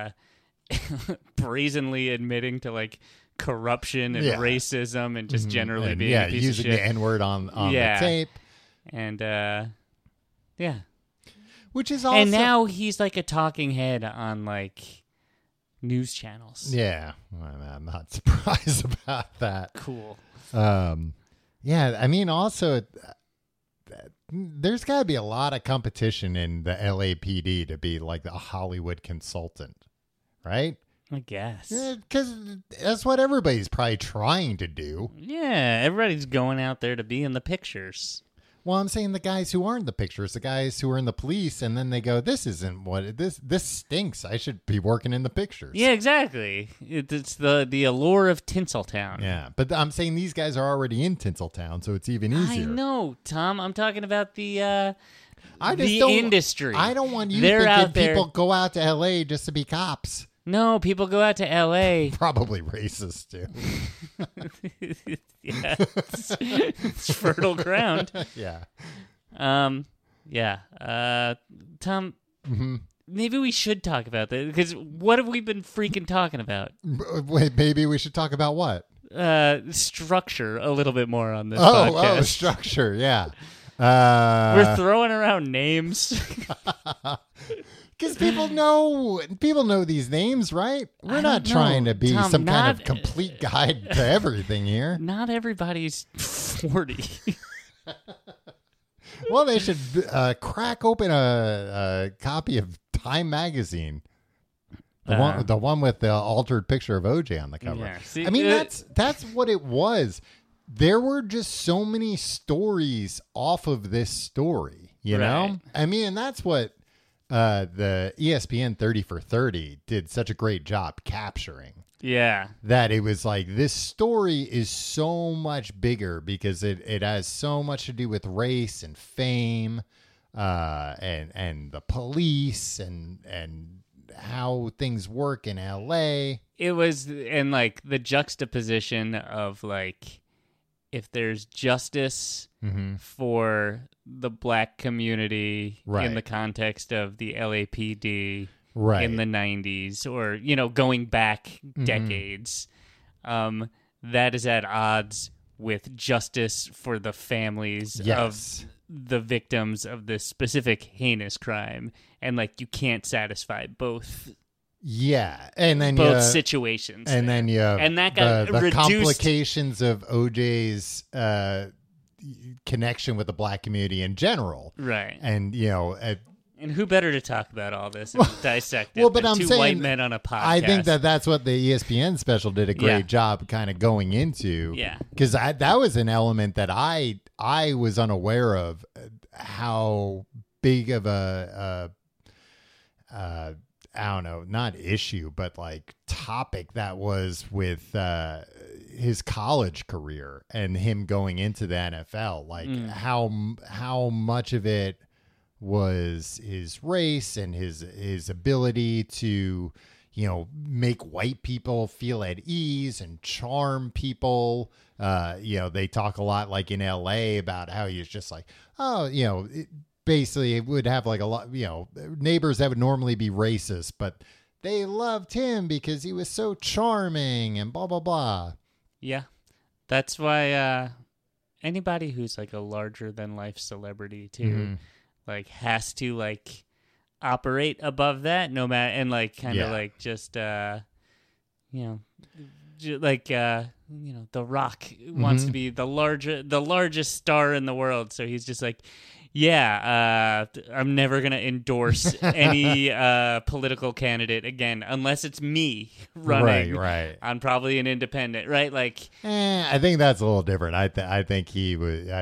[SPEAKER 4] brazenly admitting to like corruption and
[SPEAKER 3] Yeah.
[SPEAKER 4] racism and just generally
[SPEAKER 3] and,
[SPEAKER 4] being a piece
[SPEAKER 3] using
[SPEAKER 4] of shit.
[SPEAKER 3] the N-word on
[SPEAKER 4] Yeah.
[SPEAKER 3] the tape,
[SPEAKER 4] And yeah.
[SPEAKER 3] which is also
[SPEAKER 4] And now he's like a talking head on like news channels.
[SPEAKER 3] yeah, I'm not surprised about that.
[SPEAKER 4] Cool.
[SPEAKER 3] Yeah, I mean, also, there's got to be a lot of competition in the LAPD to be like a Hollywood consultant, right?
[SPEAKER 4] I guess.
[SPEAKER 3] Because that's what everybody's probably trying to do.
[SPEAKER 4] Yeah, everybody's going out there to be in the pictures.
[SPEAKER 3] Well, I'm saying the guys who aren't in the pictures, the guys who are in the police, and then they go, "This isn't what this stinks. I should be working in the pictures."
[SPEAKER 4] Yeah, exactly. It's the allure of Tinseltown.
[SPEAKER 3] Yeah, but I'm saying these guys are already in Tinseltown, so it's even easier.
[SPEAKER 4] I know, Tom. I'm talking about the
[SPEAKER 3] don't-
[SPEAKER 4] industry.
[SPEAKER 3] I don't want you
[SPEAKER 4] They're
[SPEAKER 3] thinking
[SPEAKER 4] out there.
[SPEAKER 3] people go out to LA just to be cops.
[SPEAKER 4] No, people go out to L.A.
[SPEAKER 3] Probably racist too.
[SPEAKER 4] Yeah, it's fertile ground.
[SPEAKER 3] Yeah.
[SPEAKER 4] Yeah. Tom,
[SPEAKER 3] Mm-hmm.
[SPEAKER 4] maybe we should talk about that because what have we been freaking talking about?
[SPEAKER 3] Wait, maybe we should talk about what?
[SPEAKER 4] Structure a little bit more on this
[SPEAKER 3] Oh,
[SPEAKER 4] podcast.
[SPEAKER 3] structure. Yeah.
[SPEAKER 4] We're throwing around names.
[SPEAKER 3] Because people know these names, right? We're
[SPEAKER 4] I
[SPEAKER 3] not
[SPEAKER 4] don't
[SPEAKER 3] trying
[SPEAKER 4] know,
[SPEAKER 3] to be
[SPEAKER 4] Tom,
[SPEAKER 3] some kind
[SPEAKER 4] not-
[SPEAKER 3] of complete guide to everything here.
[SPEAKER 4] Not everybody's 40.
[SPEAKER 3] Well, they should crack open a copy of Time magazine. The one with the altered picture of OJ on the cover.
[SPEAKER 4] Yeah, see,
[SPEAKER 3] I mean, that's what it was. There were just so many stories off of this story, you know?
[SPEAKER 4] Right.
[SPEAKER 3] I mean, and that's what the ESPN 30 for 30 did such a great job capturing.
[SPEAKER 4] Yeah.
[SPEAKER 3] That it was like, this story is so much bigger because it has so much to do with race and fame and the police and how things work in LA.
[SPEAKER 4] It was, and like the juxtaposition of like, if there's justice for the black community
[SPEAKER 3] Right.
[SPEAKER 4] in the context of the LAPD
[SPEAKER 3] Right.
[SPEAKER 4] in the 90s or, you know, going back decades, that is at odds with justice for the families
[SPEAKER 3] Yes.
[SPEAKER 4] of the victims of this specific heinous crime. And like, you can't satisfy both
[SPEAKER 3] Yeah. And then
[SPEAKER 4] situations.
[SPEAKER 3] and then you have
[SPEAKER 4] And that got
[SPEAKER 3] the
[SPEAKER 4] reduced-
[SPEAKER 3] complications of OJ's connection with the black community in general.
[SPEAKER 4] Right.
[SPEAKER 3] And, you know,
[SPEAKER 4] And who better to talk about all this and dissect it
[SPEAKER 3] well, but
[SPEAKER 4] than
[SPEAKER 3] I'm
[SPEAKER 4] two
[SPEAKER 3] saying,
[SPEAKER 4] white men on a podcast?
[SPEAKER 3] I think that's what the ESPN special did a great
[SPEAKER 4] Yeah.
[SPEAKER 3] job kind of going into.
[SPEAKER 4] Yeah.
[SPEAKER 3] Because that was an element that I was unaware of, how big of a I don't know, not issue, but like topic that was with his college career and him going into the NFL. Like how much of it was his race and his ability to, you know, make white people feel at ease and charm people. You know, they talk a lot like in LA about how he's just like, oh, you know, basically it would have like a lot, you know, neighbors that would normally be racist, but they loved him because he was so charming and blah, blah, blah.
[SPEAKER 4] Yeah. That's why anybody who's like a larger than life celebrity too, like has to like operate above that no matter, and like kind of like just The Rock wants to be the largest star in the world, so he's just like, I'm never gonna endorse any political candidate again unless it's me running.
[SPEAKER 3] Right.
[SPEAKER 4] I'm probably an independent, right? Like,
[SPEAKER 3] I think that's a little different. I think he's.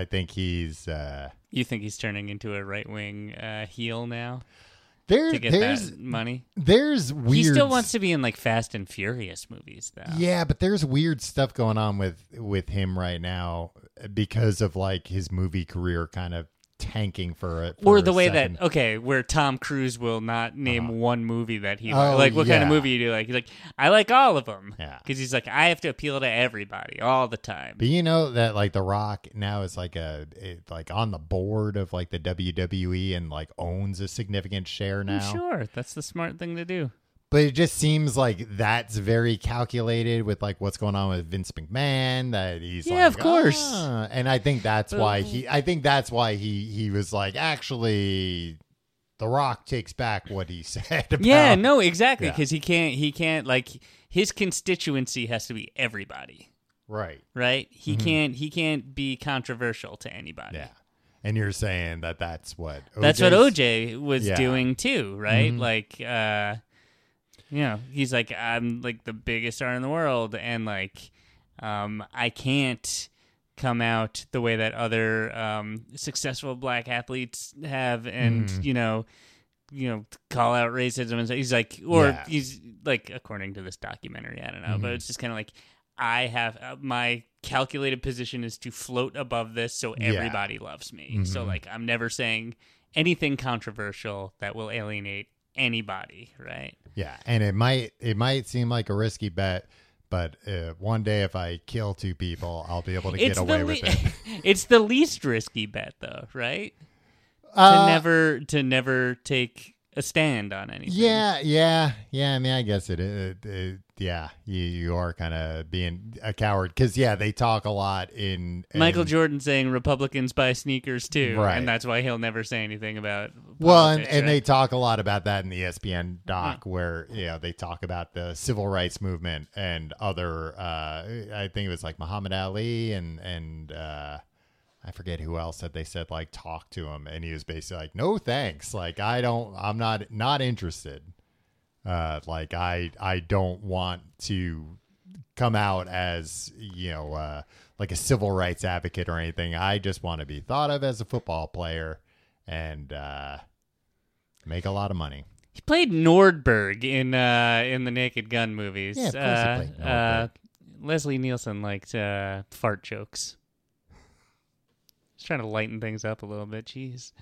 [SPEAKER 4] You think he's turning into a right wing heel now?
[SPEAKER 3] To
[SPEAKER 4] get that money.
[SPEAKER 3] There's weird.
[SPEAKER 4] He still wants to be in like Fast and Furious movies, though.
[SPEAKER 3] Yeah, but there's weird stuff going on with him right now because of like his movie career kind of tanking for it.
[SPEAKER 4] Or the way that where Tom Cruise will not name one movie that he like. What kind of movie you do like? He's like, I like all of them.
[SPEAKER 3] Yeah,
[SPEAKER 4] because he's like, I have to appeal to everybody all the time.
[SPEAKER 3] But you know that like The Rock now is like like on the board of like the WWE and like owns a significant share now.
[SPEAKER 4] Sure, that's the smart thing to do.
[SPEAKER 3] But it just seems like that's very calculated with like what's going on with Vince McMahon. That he's
[SPEAKER 4] of course.
[SPEAKER 3] And I think that's why he was like, actually, The Rock takes back what he said. About,
[SPEAKER 4] yeah, no, exactly, because he can't like his constituency has to be everybody. Right. He can't be controversial to anybody.
[SPEAKER 3] Yeah. And you're saying that's what
[SPEAKER 4] OJ was doing too, right? Like. He's like, I'm like the biggest star in the world, and like, I can't come out the way that other successful black athletes have, and call out racism. And so he's like, he's like, according to this documentary, I don't know, but it's just kind of like, I have my calculated position is to float above this, so everybody loves me. So like, I'm never saying anything controversial that will alienate anybody, right?
[SPEAKER 3] Yeah, and it might seem like a risky bet, but one day if I kill two people, I'll be able to get away with it.
[SPEAKER 4] It's the least risky bet, though, right? To never take a stand on anything.
[SPEAKER 3] Yeah. I mean, I guess you are kind of being a coward because they talk a lot in
[SPEAKER 4] Michael Jordan saying Republicans buy sneakers too,
[SPEAKER 3] right? And
[SPEAKER 4] that's why he'll never say anything about
[SPEAKER 3] politics, and they talk a lot about that in the ESPN doc where they talk about the civil rights movement and other. I think it was like Muhammad Ali and I forget who else that they said like talk to him, and he was basically like, no thanks, like I'm not interested. Like I don't want to come out as like a civil rights advocate or anything. I just want to be thought of as a football player and make a lot of money.
[SPEAKER 4] He played Nordberg in the Naked Gun movies.
[SPEAKER 3] Yeah, of course he played Nordberg.
[SPEAKER 4] Leslie Nielsen liked fart jokes. Just trying to lighten things up a little bit. Jeez.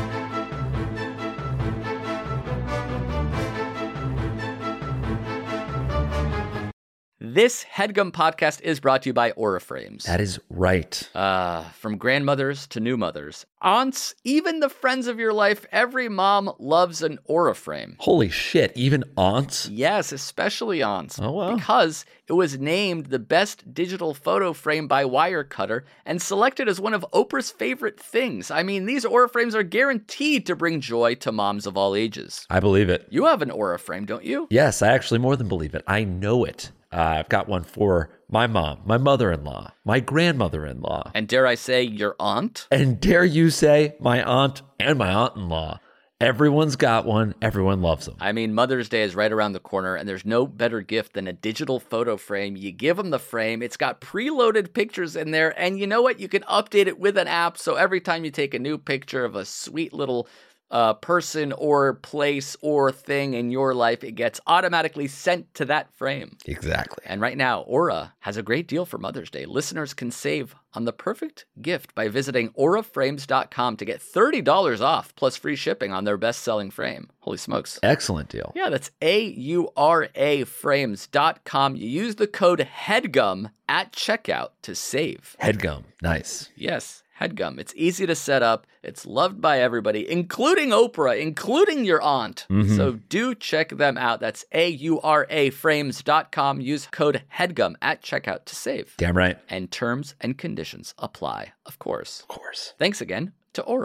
[SPEAKER 1] This HeadGum podcast is brought to you by Aura Frames.
[SPEAKER 5] That is right.
[SPEAKER 1] From grandmothers to new mothers, aunts, even the friends of your life, every mom loves an Aura frame.
[SPEAKER 5] Holy shit, even aunts?
[SPEAKER 1] Yes, especially aunts.
[SPEAKER 5] Oh, wow.
[SPEAKER 1] Because it was named the best digital photo frame by Wirecutter and selected as one of Oprah's favorite things. I mean, these Aura frames are guaranteed to bring joy to moms of all ages.
[SPEAKER 5] I believe it.
[SPEAKER 1] You have an Aura frame, don't you?
[SPEAKER 5] Yes, I actually more than believe it. I know it. I've got one for my mom, my mother-in-law, my grandmother-in-law.
[SPEAKER 1] And dare I say, your aunt?
[SPEAKER 5] And dare you say, my aunt and my aunt-in-law. Everyone's got one. Everyone loves them.
[SPEAKER 1] I mean, Mother's Day is right around the corner, and there's no better gift than a digital photo frame. You give them the frame. It's got preloaded pictures in there, and you know what? You can update it with an app, so every time you take a new picture of a sweet little person or place or thing in your life, it gets automatically sent to that frame.
[SPEAKER 5] Exactly.
[SPEAKER 1] And right now, Aura has a great deal for Mother's Day. Listeners can save on the perfect gift by visiting auraframes.com to get $30 off plus free shipping on their best-selling frame. Holy smokes.
[SPEAKER 5] Excellent deal.
[SPEAKER 1] Yeah, that's auraframes.com. You use the code HEADGUM at checkout to save.
[SPEAKER 5] HeadGum. Nice.
[SPEAKER 1] Yes. HeadGum. It's easy to set up. It's loved by everybody, including Oprah, including your aunt.
[SPEAKER 5] Mm-hmm.
[SPEAKER 1] So do check them out. That's auraframes.com. Use code HEADGUM at checkout to save.
[SPEAKER 5] Damn right.
[SPEAKER 1] And terms and conditions apply, of course.
[SPEAKER 5] Of course.
[SPEAKER 1] Thanks again to Aura.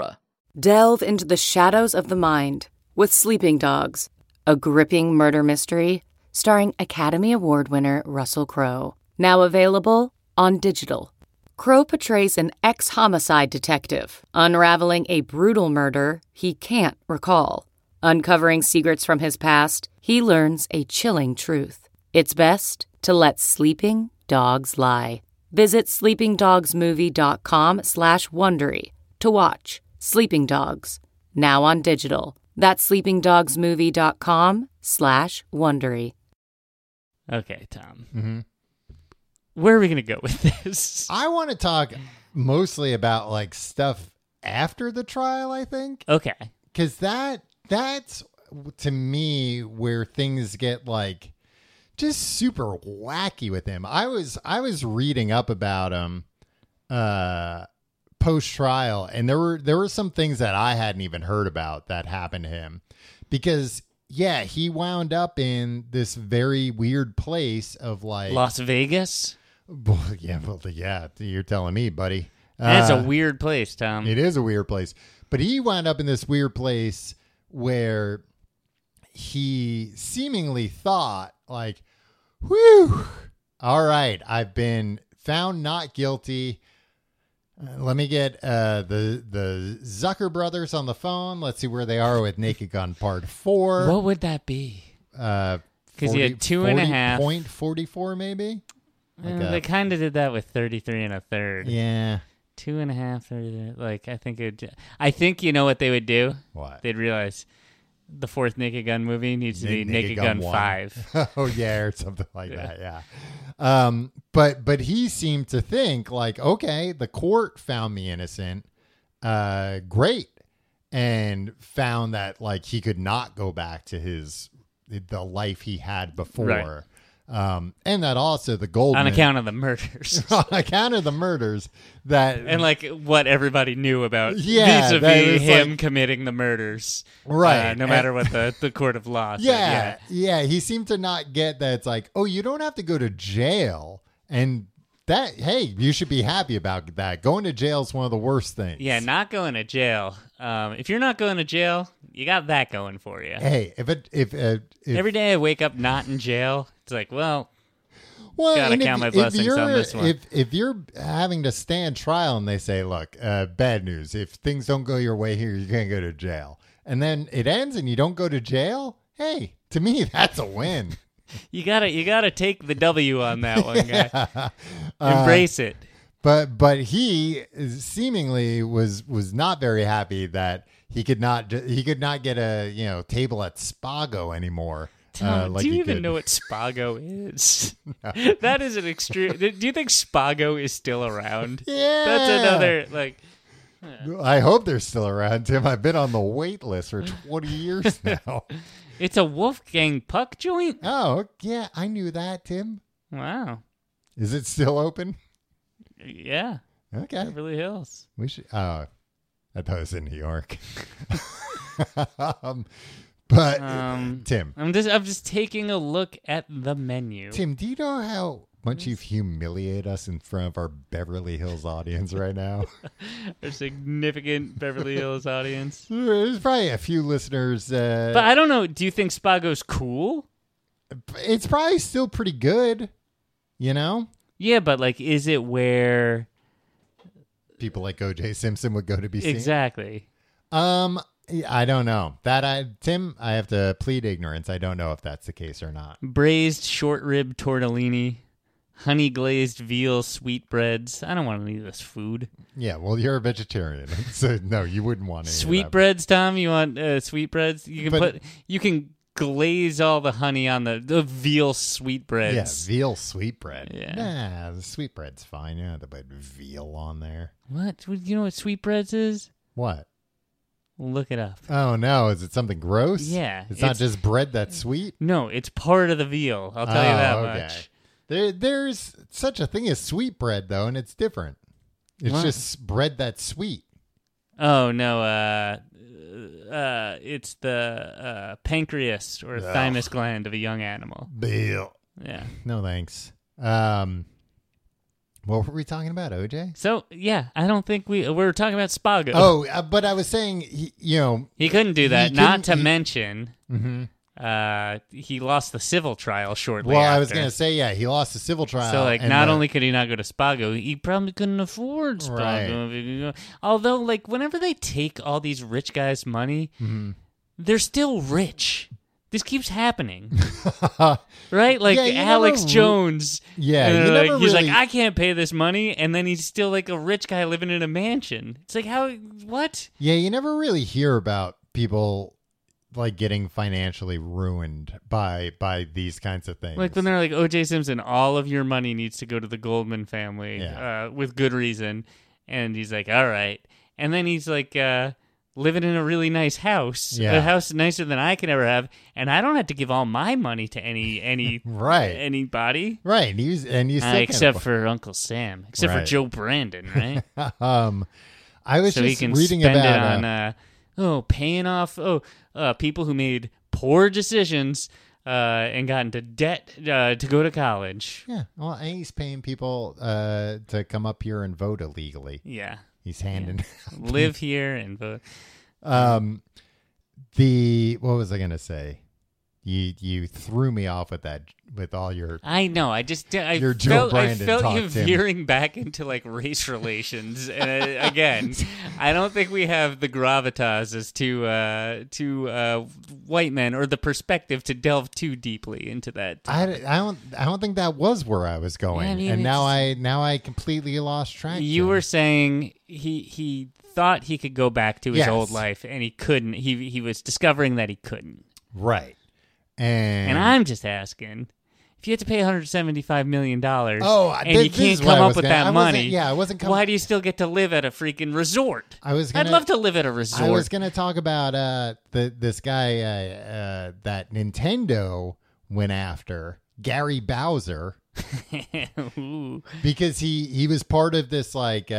[SPEAKER 6] Delve into the shadows of the mind with Sleeping Dogs, a gripping murder mystery starring Academy Award winner Russell Crowe. Now available on digital. Crowe portrays an ex-homicide detective unraveling a brutal murder he can't recall. Uncovering secrets from his past, he learns a chilling truth. It's best to let sleeping dogs lie. Visit sleepingdogsmovie.com/Wondery to watch Sleeping Dogs, now on digital. That's sleepingdogsmovie.com/Wondery.
[SPEAKER 4] Okay, Tom.
[SPEAKER 3] Mm-hmm.
[SPEAKER 4] Where are we going to go with this?
[SPEAKER 3] I want to talk mostly about like stuff after the trial, I think.
[SPEAKER 4] Okay.
[SPEAKER 3] Because that's to me where things get like just super wacky with him. I was reading up about him post trial, and there were some things that I hadn't even heard about that happened to him. Because yeah, he wound up in this very weird place of like
[SPEAKER 4] Las Vegas?
[SPEAKER 3] Yeah, you're telling me, buddy.
[SPEAKER 4] That's a weird place, Tom.
[SPEAKER 3] It is a weird place. But he wound up in this weird place where he seemingly thought, like, whew, all right, I've been found not guilty. Let me get the Zucker brothers on the phone. Let's see where they are with Naked Gun Part 4.
[SPEAKER 4] What would that be?
[SPEAKER 3] Because
[SPEAKER 4] he had 2.5.
[SPEAKER 3] 0.44 maybe?
[SPEAKER 4] They kind of did that with 33 1/3.
[SPEAKER 3] Yeah.
[SPEAKER 4] 2.5, 33. Like, I think you know what they would do?
[SPEAKER 3] What?
[SPEAKER 4] They'd realize the fourth Naked Gun movie needs to be Naked Gun 5.
[SPEAKER 3] Oh, yeah, or something like that, yeah. But he seemed to think, like, okay, the court found me innocent. Great. And found that, like, he could not go back to the life he had before.
[SPEAKER 4] Right.
[SPEAKER 3] And that also the Goldman,
[SPEAKER 4] on account of the murders.
[SPEAKER 3] on account of the murders that,
[SPEAKER 4] and like what everybody knew about
[SPEAKER 3] vis-a-vis
[SPEAKER 4] him
[SPEAKER 3] like,
[SPEAKER 4] committing the murders,
[SPEAKER 3] right?
[SPEAKER 4] No matter what the court of law
[SPEAKER 3] said.
[SPEAKER 4] Yeah.
[SPEAKER 3] He seemed to not get that. It's like, oh, you don't have to go to jail, and that, hey, you should be happy about that. Going to jail is one of the worst things.
[SPEAKER 4] Yeah, not going to jail. If you're not going to jail, you got that going for you.
[SPEAKER 3] Hey, if
[SPEAKER 4] every day I wake up not in jail, it's like, well, gotta count my blessings on this one.
[SPEAKER 3] If you're having to stand trial and they say, look, bad news, if things don't go your way here, you're gonna go to jail, and then it ends and you don't go to jail, hey, to me that's a win.
[SPEAKER 4] You gotta take the W on that one, guy. Embrace it.
[SPEAKER 3] But he seemingly was not very happy that he could not get a table at Spago anymore.
[SPEAKER 4] Tom, do you even know what Spago is? No. That is an extreme. Do you think Spago is still around?
[SPEAKER 3] Yeah,
[SPEAKER 4] that's another like.
[SPEAKER 3] I hope they're still around, Tim. I've been on the wait list for 20 years now.
[SPEAKER 4] It's a Wolfgang Puck joint?
[SPEAKER 3] Oh, yeah. I knew that, Tim.
[SPEAKER 4] Wow.
[SPEAKER 3] Is it still open?
[SPEAKER 4] Yeah.
[SPEAKER 3] Okay.
[SPEAKER 4] Beverly Hills.
[SPEAKER 3] We should. I thought it was in New York. But Tim,
[SPEAKER 4] I'm just taking a look at the menu.
[SPEAKER 3] Tim, do you know how much you've humiliated us in front of our Beverly Hills audience right now?
[SPEAKER 4] Our significant Beverly Hills audience.
[SPEAKER 3] There's probably a few listeners.
[SPEAKER 4] But I don't know. Do you think Spago's cool?
[SPEAKER 3] It's probably still pretty good. You know?
[SPEAKER 4] Yeah, but like, is it where
[SPEAKER 3] people like O.J. Simpson would go to be seen?
[SPEAKER 4] Exactly.
[SPEAKER 3] I don't know. Tim, I have to plead ignorance. I don't know if that's the case or not.
[SPEAKER 4] Braised short rib tortellini, honey glazed veal sweetbreads. I don't want any of this food.
[SPEAKER 3] Yeah, well, you're a vegetarian, so no, you wouldn't want any
[SPEAKER 4] sweetbreads, Tom. You want sweetbreads? You can glaze all the honey on the veal sweetbreads.
[SPEAKER 3] Yeah, veal sweetbread.
[SPEAKER 4] Yeah.
[SPEAKER 3] Nah, the sweetbread's fine. You don't have to put veal on there.
[SPEAKER 4] What? You know what sweetbreads is?
[SPEAKER 3] What?
[SPEAKER 4] Look it up.
[SPEAKER 3] Oh, no. Is it something gross?
[SPEAKER 4] Yeah.
[SPEAKER 3] It's not just bread that's sweet?
[SPEAKER 4] No, it's part of the veal. I'll tell you that much.
[SPEAKER 3] There's such a thing as sweet bread, though, and it's different. It's just bread that's sweet.
[SPEAKER 4] Oh, no. It's the pancreas or thymus gland of a young animal.
[SPEAKER 3] Bill.
[SPEAKER 4] Yeah.
[SPEAKER 3] No, thanks. What were we talking about, OJ?
[SPEAKER 4] So, yeah, I don't think we were talking about Spago.
[SPEAKER 3] Oh, but I was saying,
[SPEAKER 4] he couldn't do that. Not to
[SPEAKER 3] he-
[SPEAKER 4] mention, he lost the civil trial shortly
[SPEAKER 3] Well,
[SPEAKER 4] after.
[SPEAKER 3] I was going to say, yeah, he lost the civil trial.
[SPEAKER 4] So, like,
[SPEAKER 3] and
[SPEAKER 4] not only could he not go to Spago, he probably couldn't afford Spago.
[SPEAKER 3] Right.
[SPEAKER 4] if he could go. Although, like, whenever they take all these rich guys' money, they're still rich. This keeps happening. Right? Like,
[SPEAKER 3] Yeah, you
[SPEAKER 4] Alex
[SPEAKER 3] never-
[SPEAKER 4] Jones.
[SPEAKER 3] Yeah,
[SPEAKER 4] and
[SPEAKER 3] you
[SPEAKER 4] like,
[SPEAKER 3] never
[SPEAKER 4] he's
[SPEAKER 3] really-
[SPEAKER 4] like, I can't pay this money, and then he's still, like, a rich guy living in a mansion. It's like, how, what?
[SPEAKER 3] Yeah, you never really hear about people like getting financially ruined by these kinds of things.
[SPEAKER 4] Like when they're like, O.J. Simpson, all of your money needs to go to the Goldman family
[SPEAKER 3] Yeah.
[SPEAKER 4] with good reason. And he's like, all right. And then he's like living in a really nice house,
[SPEAKER 3] Yeah.
[SPEAKER 4] a house nicer than I could ever have. And I don't have to give all my money to any
[SPEAKER 3] Right.
[SPEAKER 4] anybody.
[SPEAKER 3] Right, and you still
[SPEAKER 4] Except for Uncle Sam, except for
[SPEAKER 3] Right.
[SPEAKER 4] Joe Brandon, right?
[SPEAKER 3] I was
[SPEAKER 4] So he
[SPEAKER 3] just
[SPEAKER 4] can
[SPEAKER 3] reading
[SPEAKER 4] spend
[SPEAKER 3] about
[SPEAKER 4] it on paying off people who made poor decisions and got into debt to go to college.
[SPEAKER 3] yeah. Well, and he's paying people to come up here and vote illegally.
[SPEAKER 4] Yeah.
[SPEAKER 3] He's handing.
[SPEAKER 4] Live here and vote.
[SPEAKER 3] What was I gonna say? You threw me off with all your.
[SPEAKER 4] I know. I
[SPEAKER 3] Your Joe Brandon
[SPEAKER 4] felt
[SPEAKER 3] talk,
[SPEAKER 4] you
[SPEAKER 3] Tim.
[SPEAKER 4] veering back into like race relations. And again, I don't think we have the gravitas as to white men or the perspective to delve too deeply into that.
[SPEAKER 3] I don't think that was where I was going,
[SPEAKER 4] Yeah, I mean,
[SPEAKER 3] and now I completely lost track.
[SPEAKER 4] You
[SPEAKER 3] Jim.
[SPEAKER 4] were saying he thought he could go back to his
[SPEAKER 3] Yes.
[SPEAKER 4] old life, and he couldn't. He was discovering that he couldn't.
[SPEAKER 3] right, and
[SPEAKER 4] I'm just asking, if you had to pay $175 million,
[SPEAKER 3] Oh,
[SPEAKER 4] and
[SPEAKER 3] this
[SPEAKER 4] you can't
[SPEAKER 3] is what
[SPEAKER 4] come
[SPEAKER 3] I
[SPEAKER 4] up
[SPEAKER 3] was
[SPEAKER 4] with
[SPEAKER 3] gonna- I
[SPEAKER 4] that
[SPEAKER 3] wasn't-
[SPEAKER 4] money,
[SPEAKER 3] yeah, I wasn't com-
[SPEAKER 4] why do you still get to live at a freaking resort?
[SPEAKER 3] I'd
[SPEAKER 4] love to live at a resort.
[SPEAKER 3] I was going to talk about this guy that Nintendo went after, Gary Bowser,
[SPEAKER 4] Ooh.
[SPEAKER 3] because he was part of this like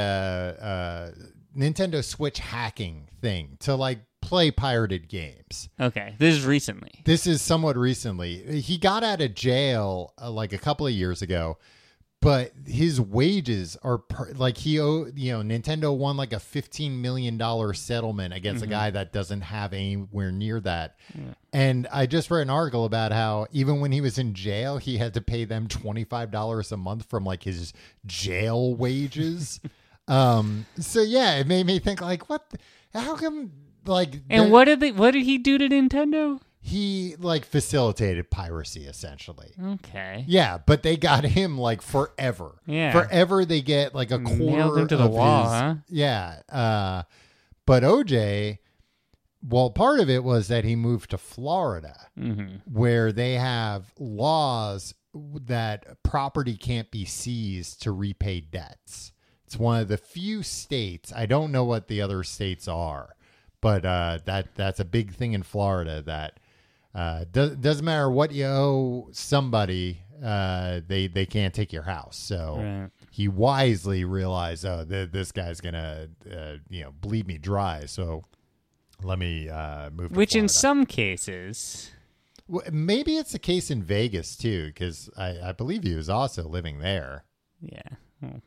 [SPEAKER 3] Nintendo Switch hacking thing to like play pirated games.
[SPEAKER 4] Okay, this is recently.
[SPEAKER 3] This is somewhat recently. He got out of jail like a couple of years ago, but his wages are Nintendo won like a $15 million settlement against a guy that doesn't have anywhere near that. Yeah. And I just read an article about how even when he was in jail, he had to pay them $25 a month from like his jail wages. So yeah, it made me think like, how come like,
[SPEAKER 4] And what did he do to Nintendo?
[SPEAKER 3] he like facilitated piracy essentially.
[SPEAKER 4] Okay.
[SPEAKER 3] Yeah, but they got him like forever.
[SPEAKER 4] Yeah.
[SPEAKER 3] Forever they get like a quarter
[SPEAKER 4] Nailed him to the
[SPEAKER 3] of
[SPEAKER 4] wall,
[SPEAKER 3] his,
[SPEAKER 4] huh?
[SPEAKER 3] Yeah. But OJ, well, part of it was that he moved to Florida, where they have laws that property can't be seized to repay debts. It's one of the few states. I don't know what the other states are, but that's a big thing in Florida that doesn't matter what you owe somebody, they can't take your house. So
[SPEAKER 4] Right.
[SPEAKER 3] he wisely realized, this guy's gonna bleed me dry. So let me move.
[SPEAKER 4] Which
[SPEAKER 3] to
[SPEAKER 4] in
[SPEAKER 3] Florida.
[SPEAKER 4] some cases,
[SPEAKER 3] Maybe it's the case in Vegas too, because I believe he was also living there
[SPEAKER 4] yeah. Well,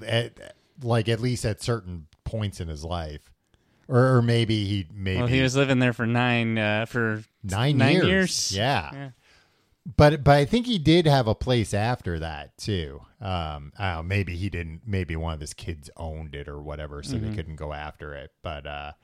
[SPEAKER 3] at least at certain points in his life, or maybe
[SPEAKER 4] he was living there for nine years.
[SPEAKER 3] Yeah. But I think he did have a place after that too. I don't know, maybe he didn't. Maybe one of his kids owned it or whatever, so they couldn't go after it. But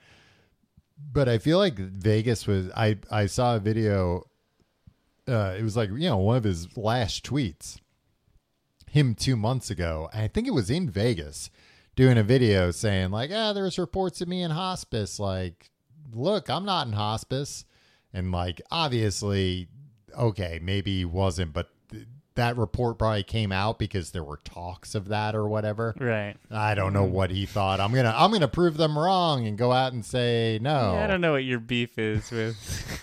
[SPEAKER 3] I feel like Vegas was. I saw a video. It was like one of his last tweets. Him 2 months ago, I think it was in Vegas, doing a video saying like, there's reports of me in hospice. Like, look, I'm not in hospice, and like obviously. Okay, maybe he wasn't, but that report probably came out because there were talks of that or whatever.
[SPEAKER 4] Right.
[SPEAKER 3] I don't know what he thought. I'm gonna prove them wrong and go out and say no.
[SPEAKER 4] Yeah, I don't know what your beef is with.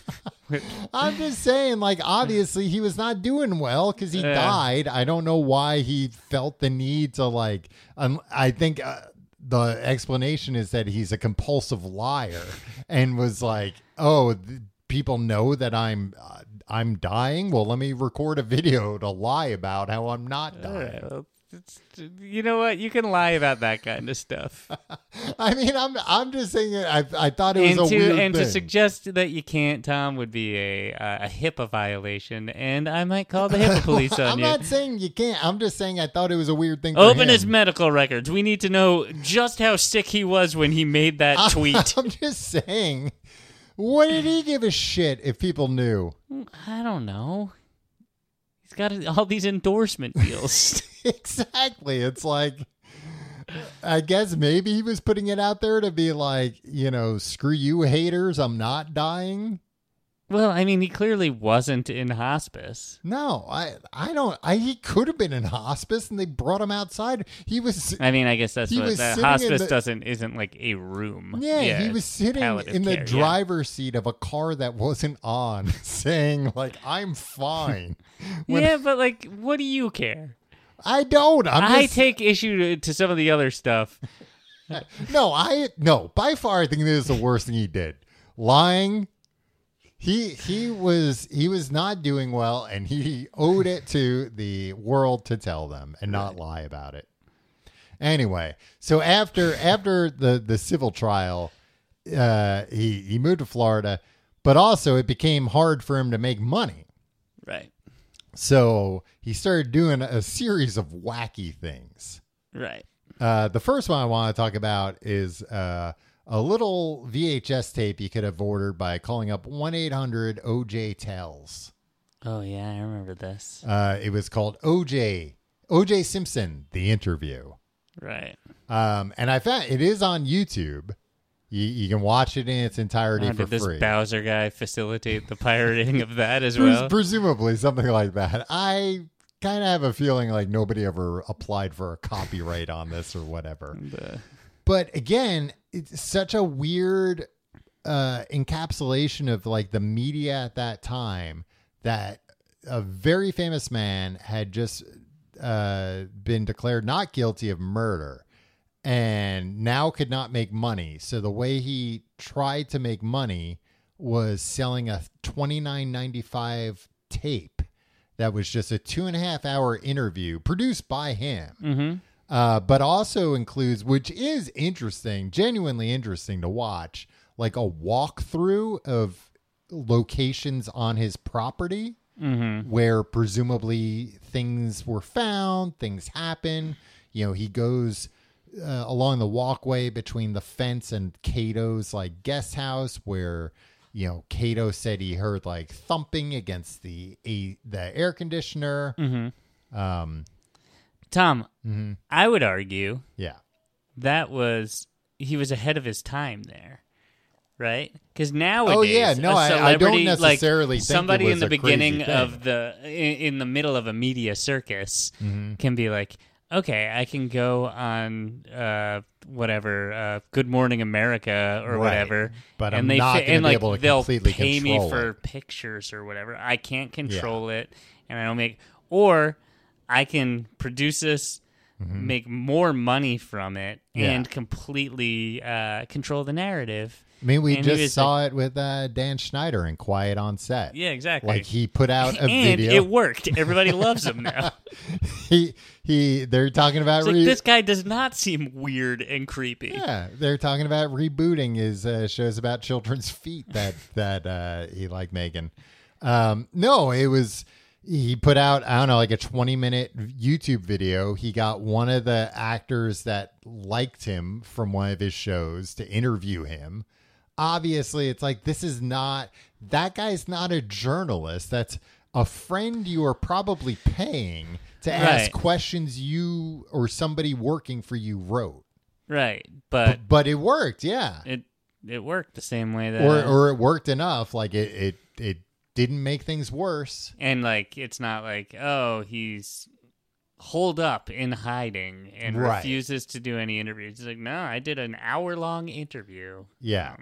[SPEAKER 3] I'm just saying, like, obviously he was not doing well because he died. I don't know why he felt the need to like. I think the explanation is that he's a compulsive liar and was like, people know that I'm dying. Well, let me record a video to lie about how I'm not dying.
[SPEAKER 4] You know what? You can lie about that kind of stuff.
[SPEAKER 3] I mean, I'm just saying. I thought it was a weird
[SPEAKER 4] and
[SPEAKER 3] thing.
[SPEAKER 4] to suggest that you can't, Tom, would be a HIPAA violation, and I might call the HIPAA police on
[SPEAKER 3] I'm
[SPEAKER 4] you.
[SPEAKER 3] not saying you can't. I'm just saying I thought it was a weird thing. For
[SPEAKER 4] Open
[SPEAKER 3] him.
[SPEAKER 4] his medical records. We need to know just how sick he was when he made that tweet.
[SPEAKER 3] I'm just saying. What did he give a shit if people knew?
[SPEAKER 4] I don't know. He's got all these endorsement deals.
[SPEAKER 3] Exactly. It's like, I guess maybe he was putting it out there to be like, screw you haters, I'm not dying.
[SPEAKER 4] Well, I mean, he clearly wasn't in hospice.
[SPEAKER 3] No, he could have been in hospice and they brought him outside. He was.
[SPEAKER 4] I mean, I guess that's what the hospice isn't like a room.
[SPEAKER 3] Yeah, he was sitting in the driver's seat of a car that wasn't on saying like, I'm fine.
[SPEAKER 4] But like, what do you care?
[SPEAKER 3] I don't.
[SPEAKER 4] I take issue to some of the other stuff.
[SPEAKER 3] No, by far I think this is the worst thing he did. Lying. He was not doing well, and he owed it to the world to tell them and not lie about it. Anyway, so after the civil trial, he moved to Florida, but also it became hard for him to make money.
[SPEAKER 4] Right.
[SPEAKER 3] So he started doing a series of wacky things.
[SPEAKER 4] Right.
[SPEAKER 3] The first one I want to talk about is a little VHS tape you could have ordered by calling up 1-800-OJ Tells.
[SPEAKER 4] Oh, yeah, I remember this.
[SPEAKER 3] It was called O.J. Simpson, The Interview.
[SPEAKER 4] Right.
[SPEAKER 3] And I found it is on YouTube. You can watch it in its entirety for free.
[SPEAKER 4] Did this Bowser guy facilitate the pirating of that as well?
[SPEAKER 3] Presumably, something like that. I kind of have a feeling like nobody ever applied for a copyright on this or whatever. But again, it's such a weird encapsulation of like the media at that time that a very famous man had just been declared not guilty of murder and now could not make money. So the way he tried to make money was selling a $29.95 tape that was just a 2.5 hour interview produced by him. Mm-hmm. But also includes, which is interesting, genuinely interesting to watch, like a walkthrough of locations on his property where presumably things were found, things happen. He goes along the walkway between the fence and Cato's like guest house where, Cato said he heard like thumping against the air conditioner. Mm-hmm.
[SPEAKER 4] Tom, I would argue
[SPEAKER 3] that
[SPEAKER 4] he was ahead of his time there, right? Because nowadays,
[SPEAKER 3] I don't necessarily think
[SPEAKER 4] somebody
[SPEAKER 3] it was
[SPEAKER 4] in the
[SPEAKER 3] a
[SPEAKER 4] beginning
[SPEAKER 3] crazy
[SPEAKER 4] of in the middle of a media circus can be like, okay, I can go on Good Morning America or whatever,
[SPEAKER 3] but I'm not going to be able to completely
[SPEAKER 4] they'll pay me
[SPEAKER 3] control
[SPEAKER 4] for
[SPEAKER 3] it.
[SPEAKER 4] pictures or whatever. I can't control it, and I don't make or. I can produce this, make more money from it, and completely control the narrative.
[SPEAKER 3] I mean, we just saw it with Dan Schneider in Quiet on Set.
[SPEAKER 4] Yeah, exactly.
[SPEAKER 3] Like he put out a
[SPEAKER 4] and
[SPEAKER 3] video.
[SPEAKER 4] It worked. Everybody loves him now.
[SPEAKER 3] They're talking about
[SPEAKER 4] this guy does not seem weird and creepy.
[SPEAKER 3] Yeah, they're talking about rebooting his shows about children's feet that he liked making. No, it was. He put out, I don't know, like a 20-minute YouTube video. He got one of the actors that liked him from one of his shows to interview him. Obviously, it's like, that guy's not a journalist. That's a friend you are probably paying to ask questions you or somebody working for you wrote.
[SPEAKER 4] Right, but
[SPEAKER 3] it worked, yeah.
[SPEAKER 4] It worked the same way that...
[SPEAKER 3] Or it worked enough, like it didn't make things worse.
[SPEAKER 4] And like it's not like, oh, he's holed up in hiding and refuses to do any interviews. He's like, no, I did an hour-long interview.
[SPEAKER 3] Yeah.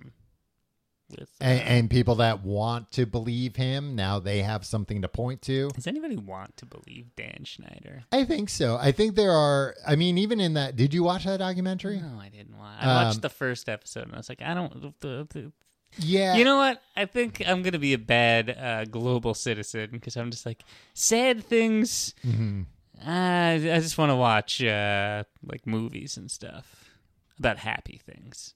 [SPEAKER 3] And people that want to believe him, now they have something to point to.
[SPEAKER 4] Does anybody want to believe Dan Schneider?
[SPEAKER 3] I think so. I think there are, I mean, even in that, did you watch that documentary?
[SPEAKER 4] No, I didn't watch. I watched the first episode and I was like, I don't...
[SPEAKER 3] Yeah.
[SPEAKER 4] You know what? I think I'm going to be a bad global citizen because I'm just like, sad things I just want to watch like movies and stuff about happy things.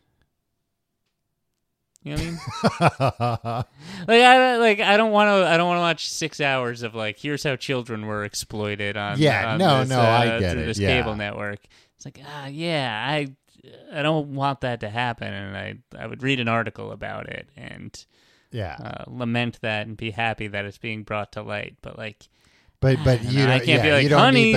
[SPEAKER 4] You know what I mean? I don't want to watch 6 hours of like, here's how children were exploited on
[SPEAKER 3] I get
[SPEAKER 4] through
[SPEAKER 3] it.
[SPEAKER 4] this cable network. It's like, I don't want that to happen, and I would read an article about it and lament that and be happy that it's being brought to light. But like,
[SPEAKER 3] but you
[SPEAKER 4] I can't be like, honey,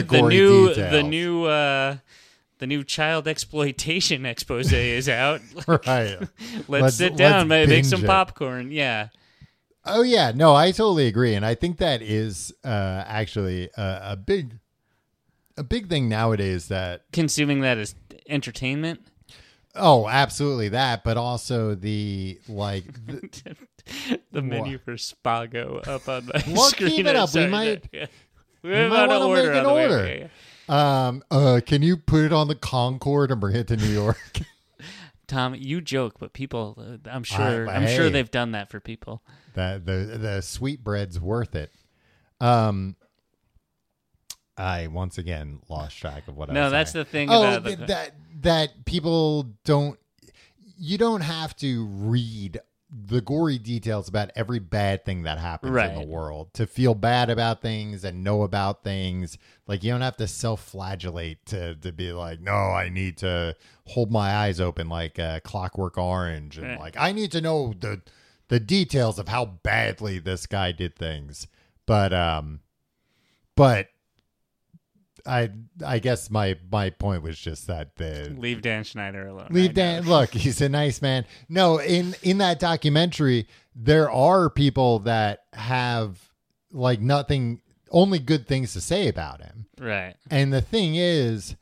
[SPEAKER 4] the new child exploitation expose is out.
[SPEAKER 3] Right.
[SPEAKER 4] let's sit down, make some
[SPEAKER 3] binge it.
[SPEAKER 4] popcorn. Yeah.
[SPEAKER 3] Oh yeah, no, I totally agree, and I think that is actually a big thing nowadays, that
[SPEAKER 4] Consuming that as entertainment.
[SPEAKER 3] Oh, absolutely that, but also the like
[SPEAKER 4] the menu for Spago up on my
[SPEAKER 3] well,
[SPEAKER 4] screen.
[SPEAKER 3] keep it up.
[SPEAKER 4] Sorry,
[SPEAKER 3] we might
[SPEAKER 4] want to
[SPEAKER 3] make an order.
[SPEAKER 4] Okay.
[SPEAKER 3] Can you put it on the Concorde and bring it to New York?
[SPEAKER 4] Tom, you joke, but people, I'm sure they've done that for people.
[SPEAKER 3] The sweetbread's worth it. I once again lost track of what I was saying.
[SPEAKER 4] No, that's the thing about
[SPEAKER 3] that people don't. You don't have to read the gory details about every bad thing that happens in the world to feel bad about things and know about things. Like, you don't have to self-flagellate to be like, no, I need to hold my eyes open like Clockwork Orange, and like, I need to know the details of how badly this guy did things. But I guess my point was just that
[SPEAKER 4] leave Dan Schneider alone.
[SPEAKER 3] Look, he's a nice man. No, in that documentary, there are people that have like only good things to say about him.
[SPEAKER 4] Right.
[SPEAKER 3] And the thing is,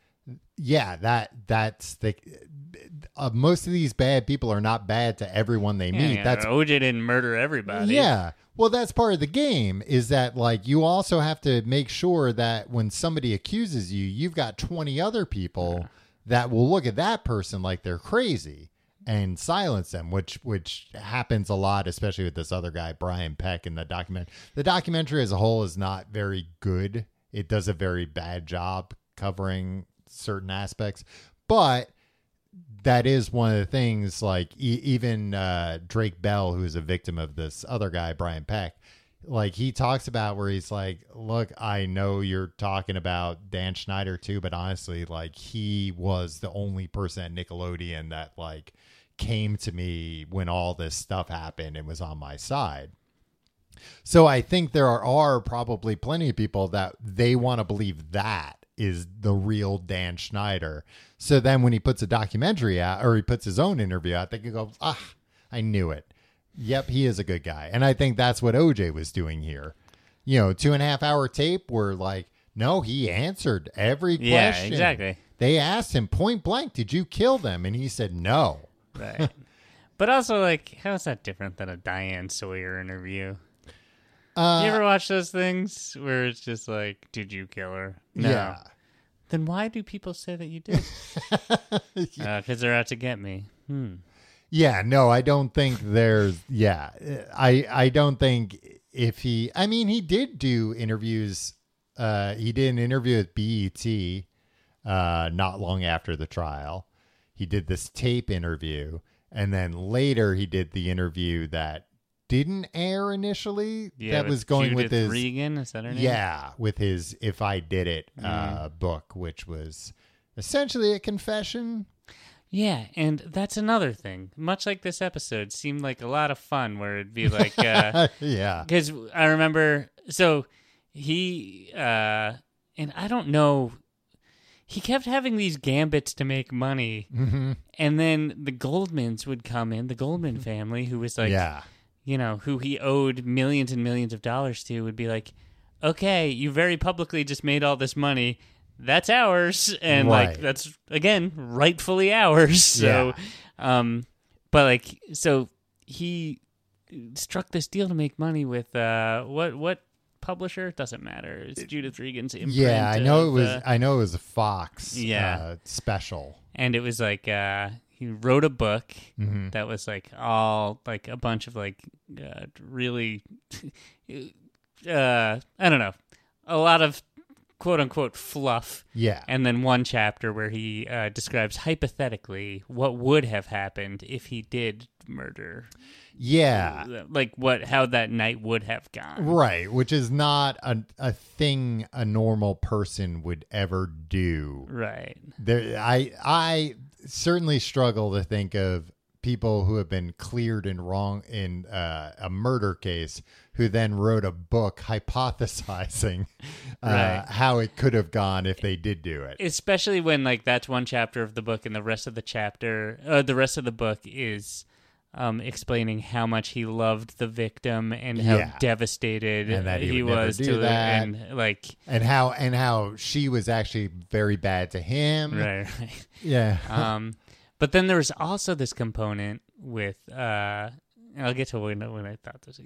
[SPEAKER 3] that's the most of these bad people are not bad to everyone they meet.
[SPEAKER 4] Yeah,
[SPEAKER 3] that's
[SPEAKER 4] OJ didn't murder everybody.
[SPEAKER 3] Yeah. Well, that's part of the game, is that like you also have to make sure that when somebody accuses you, you've got 20 other people that will look at that person like they're crazy and silence them, which happens a lot, especially with this other guy, Brian Peck, in the documentary. The documentary as a whole is not very good. It does a very bad job covering certain aspects, but that is one of the things, like even Drake Bell, who is a victim of this other guy, Brian Peck, like he talks about where he's like, look, I know you're talking about Dan Schneider too, but honestly, like he was the only person at Nickelodeon that like came to me when all this stuff happened and was on my side. So I think there are probably plenty of people that they want to believe that is the real Dan Schneider. So then when he puts a documentary out, or he puts his own interview out, they can go, I knew it. Yep, he is a good guy. And I think that's what OJ was doing here. 2.5 hour tape where like, no, he answered every question.
[SPEAKER 4] Yeah, exactly.
[SPEAKER 3] They asked him point blank, did you kill them? And he said no.
[SPEAKER 4] Right. But also, like, how is that different than a Diane Sawyer interview? You ever watch those things where it's just like, did you kill her? No.
[SPEAKER 3] Yeah.
[SPEAKER 4] Then why do people say that you did? Because they're out to get me.
[SPEAKER 3] Yeah, no, I don't think there's, I don't think he did do interviews. He did an interview with BET not long after the trial. He did this tape interview, and then later he did the interview that didn't air initially.
[SPEAKER 4] Yeah,
[SPEAKER 3] that was going
[SPEAKER 4] Judith
[SPEAKER 3] with his
[SPEAKER 4] Regan, is that her name?
[SPEAKER 3] Yeah, with his If I Did It book, which was essentially a confession.
[SPEAKER 4] Yeah, and that's another thing. Much like this episode, seemed like a lot of fun where it'd be like, yeah. Because I remember, so he, and I don't know, he kept having these gambits to make money. Mm-hmm. And then the Goldmans would come in, the Goldman family, who was like, who he owed millions and millions of dollars to, would be like, okay, you very publicly just made all this money. That's ours. And like, that's again, rightfully ours. So, so he struck this deal to make money with, what publisher? Doesn't matter. It's Judith Regan's imprint.
[SPEAKER 3] Yeah, I know it was a Fox special.
[SPEAKER 4] And it was like, he wrote a book that was like all like a bunch of like really, I don't know, a lot of quote unquote fluff.
[SPEAKER 3] Yeah.
[SPEAKER 4] And then one chapter where he describes hypothetically what would have happened if he did murder.
[SPEAKER 3] Yeah.
[SPEAKER 4] Like how that night would have gone.
[SPEAKER 3] Right, which is not a thing a normal person would ever do.
[SPEAKER 4] Right.
[SPEAKER 3] I certainly struggle to think of people who have been cleared in a murder case who then wrote a book hypothesizing how it could have gone if they did do it.
[SPEAKER 4] Especially when like that's one chapter of the book and the rest of the book is explaining how much he loved the victim and how devastated
[SPEAKER 3] and that
[SPEAKER 4] he
[SPEAKER 3] would never
[SPEAKER 4] was
[SPEAKER 3] do
[SPEAKER 4] to
[SPEAKER 3] that.
[SPEAKER 4] and
[SPEAKER 3] how she was actually very bad to him.
[SPEAKER 4] Right.
[SPEAKER 3] Yeah.
[SPEAKER 4] But then there was also this component with I'll get to when I thought this,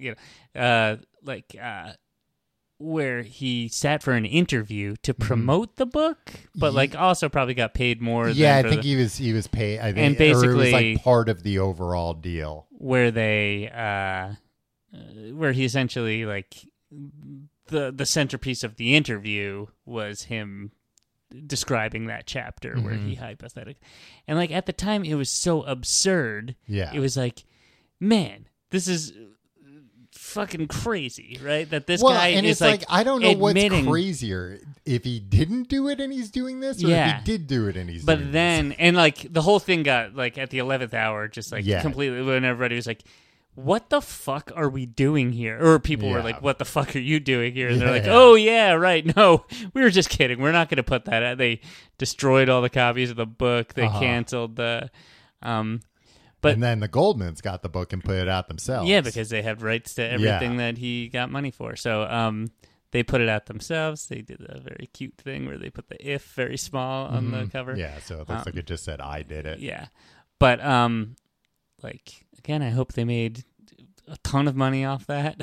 [SPEAKER 4] where he sat for an interview to promote the book, but like also probably got paid more.
[SPEAKER 3] Yeah, I think he was paid. I think,
[SPEAKER 4] and basically,
[SPEAKER 3] or it was like part of the overall deal
[SPEAKER 4] where they, where he essentially like the centerpiece of the interview was him describing that chapter where he hypothetically, and like at the time it was so absurd.
[SPEAKER 3] Yeah,
[SPEAKER 4] it was like, man, this is fucking crazy, right? That this guy
[SPEAKER 3] and
[SPEAKER 4] is
[SPEAKER 3] it's like I don't know
[SPEAKER 4] admitting,
[SPEAKER 3] what's crazier, if he didn't do it and he's doing this, or if he did do it and he's doing this.
[SPEAKER 4] But then, and like the whole thing got like at the 11th hour, just like completely when everybody was like, what the fuck are we doing here? Or people were like, what the fuck are you doing here? And they're like, oh yeah, right. No, we were just kidding. We're not going to put that out. They destroyed all the copies of the book. They canceled the, but,
[SPEAKER 3] and then the Goldmans got the book and put it out themselves.
[SPEAKER 4] Yeah, because they had rights to everything that he got money for. So they put it out themselves. They did a very cute thing where they put the "if" very small on the cover.
[SPEAKER 3] Yeah, so it looks like it just said "I did it."
[SPEAKER 4] Yeah, but like again, I hope they made a ton of money off that.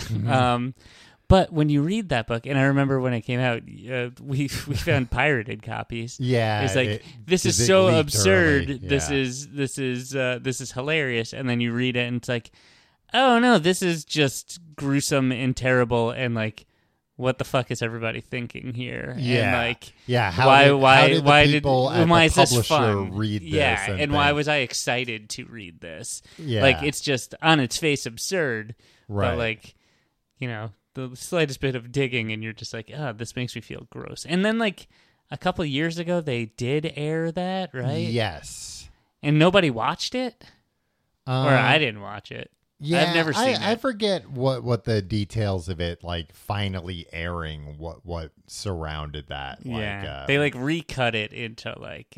[SPEAKER 4] But when you read that book, and I remember when it came out, we found pirated copies.
[SPEAKER 3] Yeah,
[SPEAKER 4] it's like this is so absurd.
[SPEAKER 3] Early.
[SPEAKER 4] This is hilarious. And then you read it, and it's like, oh no, this is just gruesome and terrible. And like, what the fuck is everybody thinking here?
[SPEAKER 3] Yeah,
[SPEAKER 4] and like,
[SPEAKER 3] How did the publisher
[SPEAKER 4] fun?
[SPEAKER 3] read this?
[SPEAKER 4] Yeah, and why was I excited to read this?
[SPEAKER 3] Yeah,
[SPEAKER 4] like it's just on its face absurd,
[SPEAKER 3] right?
[SPEAKER 4] But like, you know, the slightest bit of digging and you're just like, oh, this makes me feel gross. And then like a couple of years ago they did air that, right?
[SPEAKER 3] Yes.
[SPEAKER 4] And nobody watched it? Or I didn't watch it.
[SPEAKER 3] Yeah,
[SPEAKER 4] I've never seen it.
[SPEAKER 3] I forget what the details of it, like finally airing, what surrounded that.
[SPEAKER 4] Yeah, they like recut it into like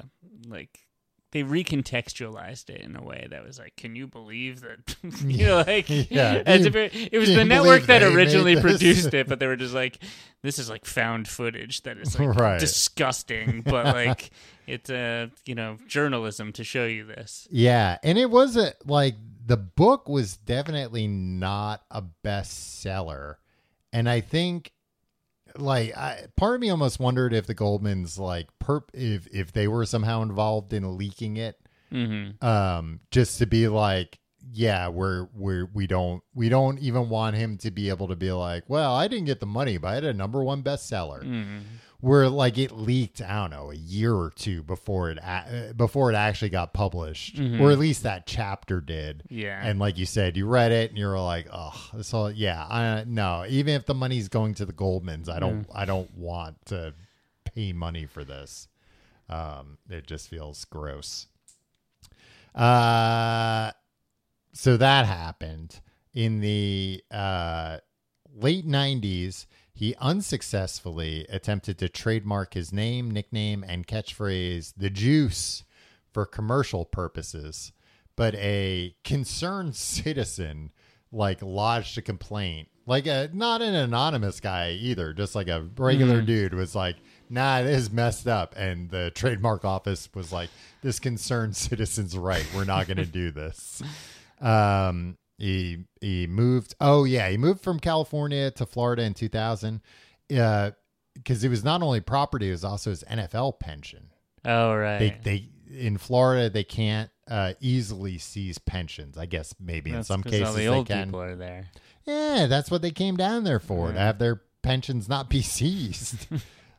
[SPEAKER 4] they recontextualized it in a way that was like, can you believe that? You know, like, it was the network that originally produced it, but they were just like, this is like found footage that is like disgusting, but like it's journalism to show you this.
[SPEAKER 3] Yeah, and it was the book was definitely not a bestseller, and I think. Part of me almost wondered if the Goldmans if they were somehow involved in leaking it, just to be like, yeah, we don't even want him to be able to be like, well, I didn't get the money, but I had a #1 bestseller. Where like it leaked, I don't know, a year or two before it actually got published, or at least that chapter did.
[SPEAKER 4] Yeah,
[SPEAKER 3] and like you said, you read it and you're like, oh, this all. Yeah, no. Even if the money's going to the Goldmans, I don't want to pay money for this. It just feels gross. So that happened in the late 90s. He unsuccessfully attempted to trademark his name, nickname, and catchphrase, "The Juice," for commercial purposes. But a concerned citizen lodged a complaint. Not an anonymous guy either, just like a regular dude was like, nah, this is messed up. And the trademark office was like, this concerned citizen's right. We're not going to do this. He moved. Oh yeah, he moved from California to Florida in 2000, because it was not only property, it was also his NFL pension.
[SPEAKER 4] Oh right.
[SPEAKER 3] They in Florida they can't easily seize pensions. I guess maybe in some cases
[SPEAKER 4] all the old people are there.
[SPEAKER 3] Yeah, that's what they came down there for, to have their pensions not be seized.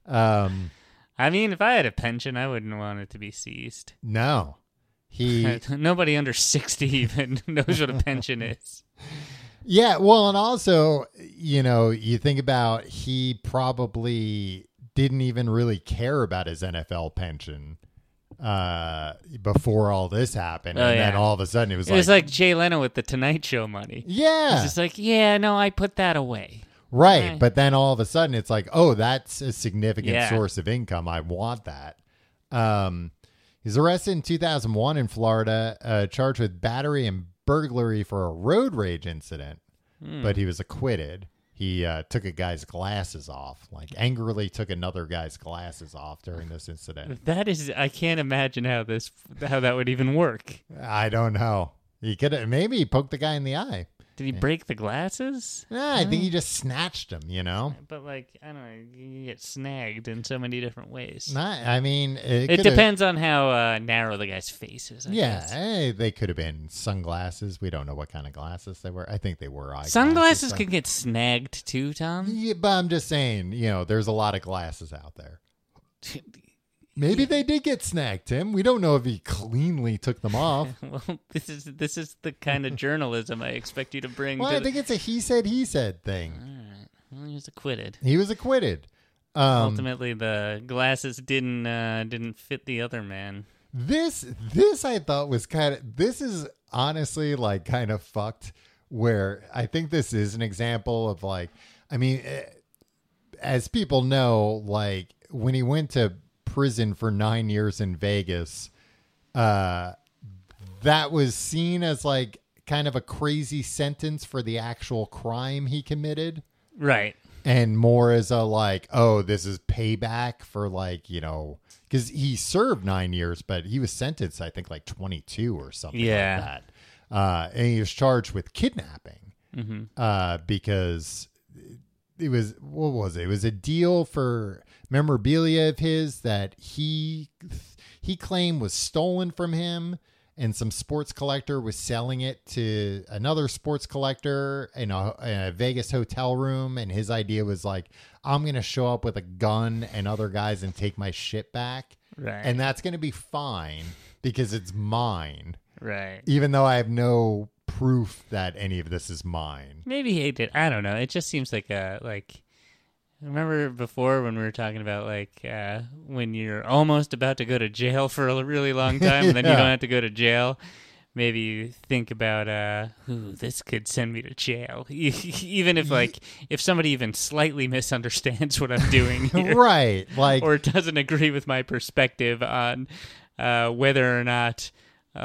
[SPEAKER 4] I mean, if I had a pension, I wouldn't want it to be seized.
[SPEAKER 3] No.
[SPEAKER 4] Nobody under 60 even knows what a pension is.
[SPEAKER 3] Yeah, well, and also, you think about he probably didn't even really care about his NFL pension before all this happened. Then all of a sudden it was
[SPEAKER 4] like Jay Leno with the Tonight Show money.
[SPEAKER 3] Yeah.
[SPEAKER 4] It's just like, yeah, no, I put that away.
[SPEAKER 3] Right. But then all of a sudden it's like, oh, that's a significant source of income. I want that. He's arrested in 2001 in Florida, charged with battery and burglary for a road rage incident, but he was acquitted. He took a guy's glasses off, like angrily took another guy's glasses off during this incident.
[SPEAKER 4] I can't imagine how that would even work.
[SPEAKER 3] I don't know. Maybe he poked the guy in the eye.
[SPEAKER 4] Did he break the glasses?
[SPEAKER 3] Nah, I think he just snatched him,
[SPEAKER 4] But I don't know, you get snagged in so many different ways.
[SPEAKER 3] I mean,
[SPEAKER 4] it depends on how narrow the guy's face is. I guess.
[SPEAKER 3] They could have been sunglasses. We don't know what kind of glasses they were. I think they were eyeglasses.
[SPEAKER 4] Sunglasses can get snagged too, Tom.
[SPEAKER 3] Yeah, but I'm just saying, there's a lot of glasses out there. Maybe they did get snagged, Tim. We don't know if he cleanly took them off.
[SPEAKER 4] Well, this is the kind of journalism I expect you to bring.
[SPEAKER 3] Well, I think it's a he said thing.
[SPEAKER 4] All right. Well, he was acquitted.
[SPEAKER 3] Ultimately,
[SPEAKER 4] the glasses didn't fit the other man.
[SPEAKER 3] This I thought was this is honestly like kind of fucked. Where I think this is an example of as people know, like when he went to prison for 9 years in Vegas, that was seen as like kind of a crazy sentence for the actual crime he committed,
[SPEAKER 4] right?
[SPEAKER 3] And more as a like, oh, this is payback for because he served 9 years, but he was sentenced I think like 22 or something like that, and he was charged with kidnapping because it was it was a deal for memorabilia of his that he claimed was stolen from him, and some sports collector was selling it to another sports collector in a Vegas hotel room, and his idea was like, I'm going to show up with a gun and other guys and take my shit back.
[SPEAKER 4] Right.
[SPEAKER 3] And that's going to be fine because it's mine.
[SPEAKER 4] Right.
[SPEAKER 3] Even though I have no proof that any of this is mine.
[SPEAKER 4] Maybe he did. I don't know. It just seems like remember before when we were talking about when you're almost about to go to jail for a really long time and then you don't have to go to jail, maybe you think about this could send me to jail, even if if somebody even slightly misunderstands what I'm doing here.
[SPEAKER 3] Right,
[SPEAKER 4] or doesn't agree with my perspective on whether or not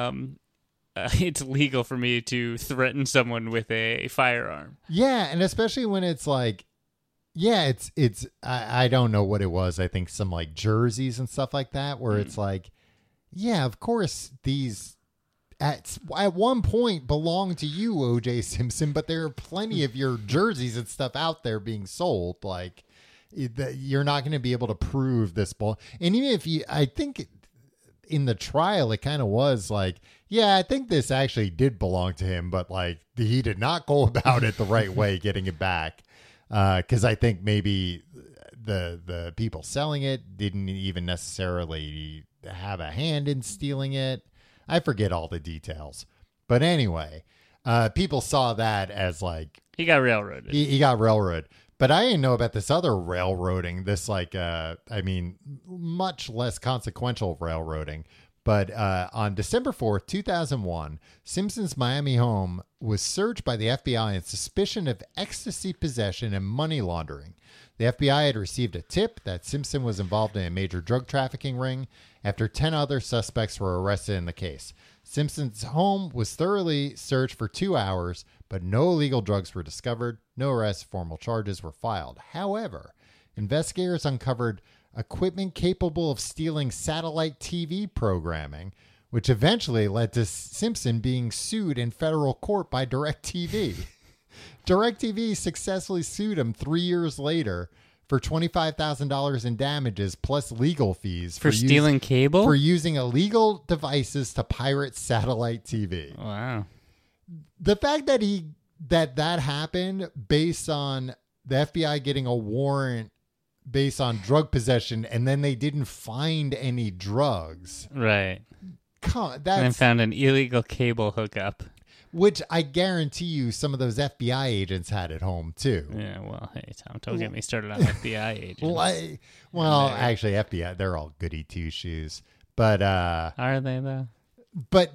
[SPEAKER 4] it's legal for me to threaten someone with a firearm.
[SPEAKER 3] Yeah, and especially when it's like, yeah, it's I don't know what it was. I think some like jerseys and stuff like that, where it's like, yeah, of course these at one point belonged to you, O.J. Simpson, but there are plenty of your jerseys and stuff out there being sold. Like, you're not going to be able to prove this ball. And even if I think in the trial, it kind of was like, yeah, I think this actually did belong to him, but like he did not go about it the right way, getting it back. Because I think maybe the people selling it didn't even necessarily have a hand in stealing it. I forget all the details. But anyway, people saw that as like...
[SPEAKER 4] He got railroaded.
[SPEAKER 3] He got railroaded. But I didn't know about this other railroading, this much less consequential railroading. But on December 4th, 2001, Simpson's Miami home was searched by the FBI on suspicion of ecstasy possession and money laundering. The FBI had received a tip that Simpson was involved in a major drug trafficking ring after 10 other suspects were arrested in the case. Simpson's home was thoroughly searched for 2 hours, but no illegal drugs were discovered. No arrests, formal charges were filed. However, investigators uncovered equipment capable of stealing satellite TV programming, which eventually led to Simpson being sued in federal court by DirecTV. DirecTV successfully sued him 3 years later for $25,000 in damages plus legal fees
[SPEAKER 4] for stealing cable?
[SPEAKER 3] For using illegal devices to pirate satellite TV.
[SPEAKER 4] Wow.
[SPEAKER 3] The fact that that happened based on the FBI getting a warrant based on drug possession, and then they didn't find any drugs.
[SPEAKER 4] Right.
[SPEAKER 3] And
[SPEAKER 4] then found an illegal cable hookup.
[SPEAKER 3] Which I guarantee you some of those FBI agents had at home, too.
[SPEAKER 4] Yeah, well, hey, Tom, don't get me started on FBI agents.
[SPEAKER 3] Well, actually, FBI, they're all goody two-shoes. But,
[SPEAKER 4] are they, though?
[SPEAKER 3] But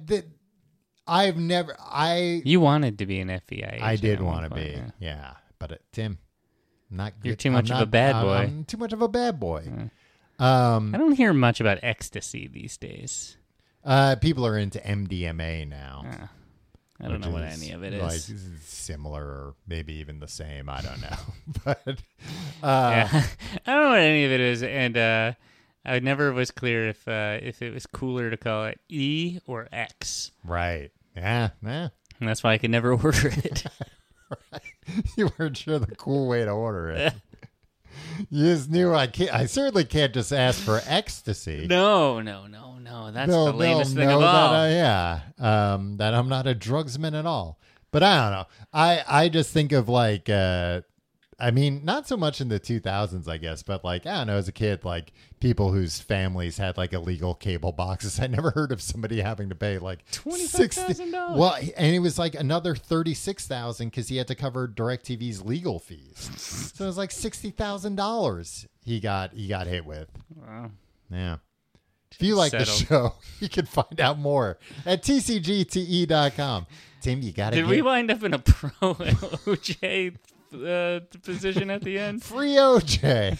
[SPEAKER 4] You wanted to be an FBI agent.
[SPEAKER 3] I did want to be, yeah. But, Tim, not good.
[SPEAKER 4] You're too much of a bad boy.
[SPEAKER 3] I'm too much of a bad boy.
[SPEAKER 4] I don't hear much about ecstasy these days.
[SPEAKER 3] People are into MDMA now.
[SPEAKER 4] I don't know what any of it is.
[SPEAKER 3] Like similar or maybe even the same. I don't know. But
[SPEAKER 4] I don't know what any of it is, and I never was clear if it was cooler to call it E or X.
[SPEAKER 3] Right. Yeah.
[SPEAKER 4] And that's why I could never order it.
[SPEAKER 3] Right. You weren't sure the cool way to order it. You just knew I certainly can't just ask for ecstasy.
[SPEAKER 4] No. That's the lamest thing of all.
[SPEAKER 3] That I'm not a drugsman at all. But I don't know. I just think of like, I mean, not so much in the 2000s, I guess, but like, I don't know, as a kid, like people whose families had like illegal cable boxes. I never heard of somebody having to pay like
[SPEAKER 4] $25,000.
[SPEAKER 3] Well, and it was like another $36,000 because he had to cover DirecTV's legal fees. So it was like $60,000 he got hit with.
[SPEAKER 4] Wow.
[SPEAKER 3] Yeah. If you like the show, you can find out more at tcgte.com. Tim, you got to
[SPEAKER 4] Did we wind up in a pro OJ position at the end?
[SPEAKER 3] Free OJ.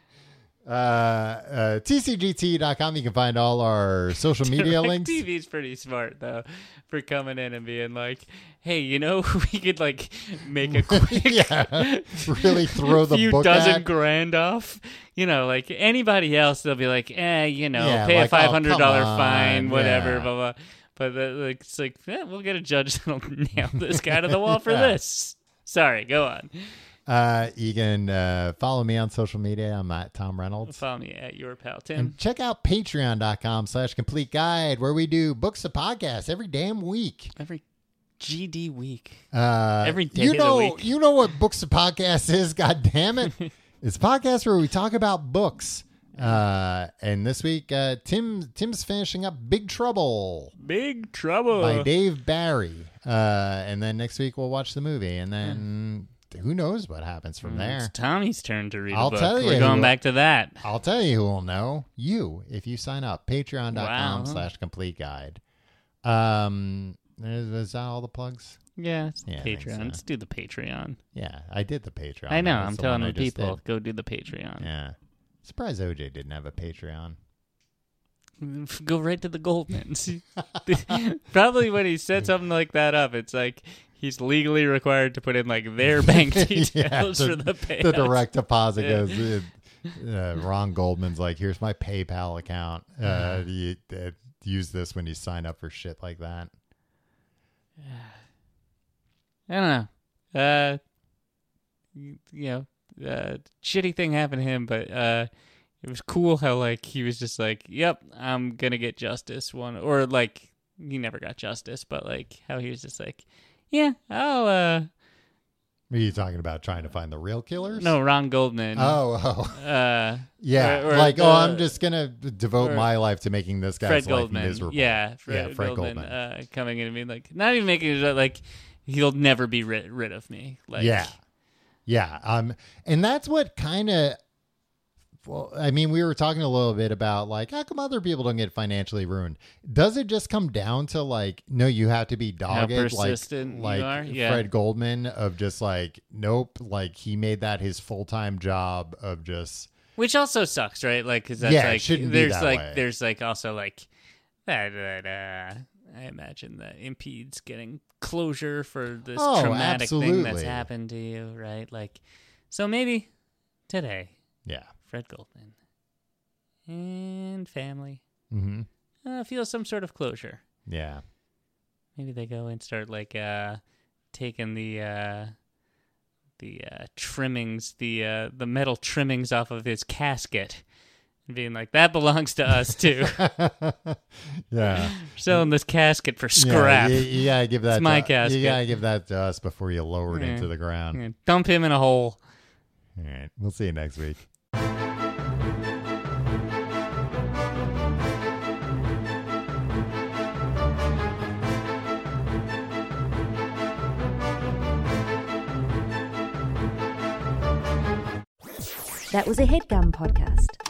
[SPEAKER 3] tcgt.com. You can find all our social media links.
[SPEAKER 4] TV's pretty smart, though, for coming in and being like, hey, we could like make a quick
[SPEAKER 3] really throw the
[SPEAKER 4] few
[SPEAKER 3] book
[SPEAKER 4] dozen
[SPEAKER 3] at.
[SPEAKER 4] $1,000 off. Like anybody else, they'll be like, pay
[SPEAKER 3] like,
[SPEAKER 4] a $500
[SPEAKER 3] on,
[SPEAKER 4] fine, whatever,
[SPEAKER 3] yeah.
[SPEAKER 4] blah, blah. But it's like, we'll get a judge that'll nail this guy to the wall for this. Sorry, go on.
[SPEAKER 3] You can follow me on social media. I'm at Tom Reynolds.
[SPEAKER 4] Follow me at your pal Tim.
[SPEAKER 3] And check out patreon.com/complete guide, where we do books of podcasts every damn week.
[SPEAKER 4] Every GD week. Every day of the week.
[SPEAKER 3] You know what books of podcasts is, god damn it. It's a podcast where we talk about books. And this week, Tim's finishing up Big Trouble.
[SPEAKER 4] Big Trouble.
[SPEAKER 3] By Dave Barry. And then next week we'll watch the movie. And then who knows what happens from there.
[SPEAKER 4] It's Tommy's turn to read
[SPEAKER 3] I'll
[SPEAKER 4] a book.
[SPEAKER 3] tell you.
[SPEAKER 4] We're going back to that.
[SPEAKER 3] I'll tell you who will know. You, if you sign up. Patreon.com/complete guide. Is that all the plugs?
[SPEAKER 4] Yeah, it's Patreon. So. Let's do the Patreon.
[SPEAKER 3] Yeah, I did the Patreon.
[SPEAKER 4] I know. I'm telling the people, go do the Patreon.
[SPEAKER 3] Yeah. Surprised OJ didn't have a Patreon.
[SPEAKER 4] Go right to the Goldmans. Probably when he set something like that up, it's like he's legally required to put in like their bank details for the payouts.
[SPEAKER 3] The direct deposit goes. Ron Goldman's like, here's my PayPal account. Use this when you sign up for shit like that.
[SPEAKER 4] I don't know. Shitty thing happened to him, but it was cool how like he was just like, yep, I'm gonna get justice or like he never got justice, but like how he was just like, yeah, I'll
[SPEAKER 3] Are you talking about trying to find the real killers?
[SPEAKER 4] No, Ron Goldman.
[SPEAKER 3] Yeah, I'm just gonna devote my life to making this guy's life miserable.
[SPEAKER 4] Yeah, Fred Goldman coming in and being like, not even making it like he'll never be rid of me. Like,
[SPEAKER 3] yeah. And that's what kind of. Well, I mean, we were talking a little bit about like, how come other people don't get financially ruined? Does it just come down to like, no, you have to be dogged,
[SPEAKER 4] how persistent
[SPEAKER 3] like
[SPEAKER 4] you are? Yeah.
[SPEAKER 3] Fred Goldman of just like, nope, like he made that his full-time job of just.
[SPEAKER 4] Which also sucks, right? Like, because that's like,
[SPEAKER 3] way.
[SPEAKER 4] There's like also like that. I imagine that impedes getting closure for this traumatic thing that's happened to you, right? Like, so maybe today.
[SPEAKER 3] Yeah.
[SPEAKER 4] Fred Goldman and family
[SPEAKER 3] feel
[SPEAKER 4] some sort of closure.
[SPEAKER 3] Yeah.
[SPEAKER 4] Maybe they go and start like taking the trimmings, the metal trimmings off of his casket and being like, that belongs to us too.
[SPEAKER 3] Yeah.
[SPEAKER 4] Selling this casket for scrap.
[SPEAKER 3] Yeah, you gotta give that.
[SPEAKER 4] It's my casket.
[SPEAKER 3] You gotta give that to us before you lower it into the ground.
[SPEAKER 4] Dump him in a hole.
[SPEAKER 3] All right. We'll see you next week.
[SPEAKER 7] That was a HeadGum podcast.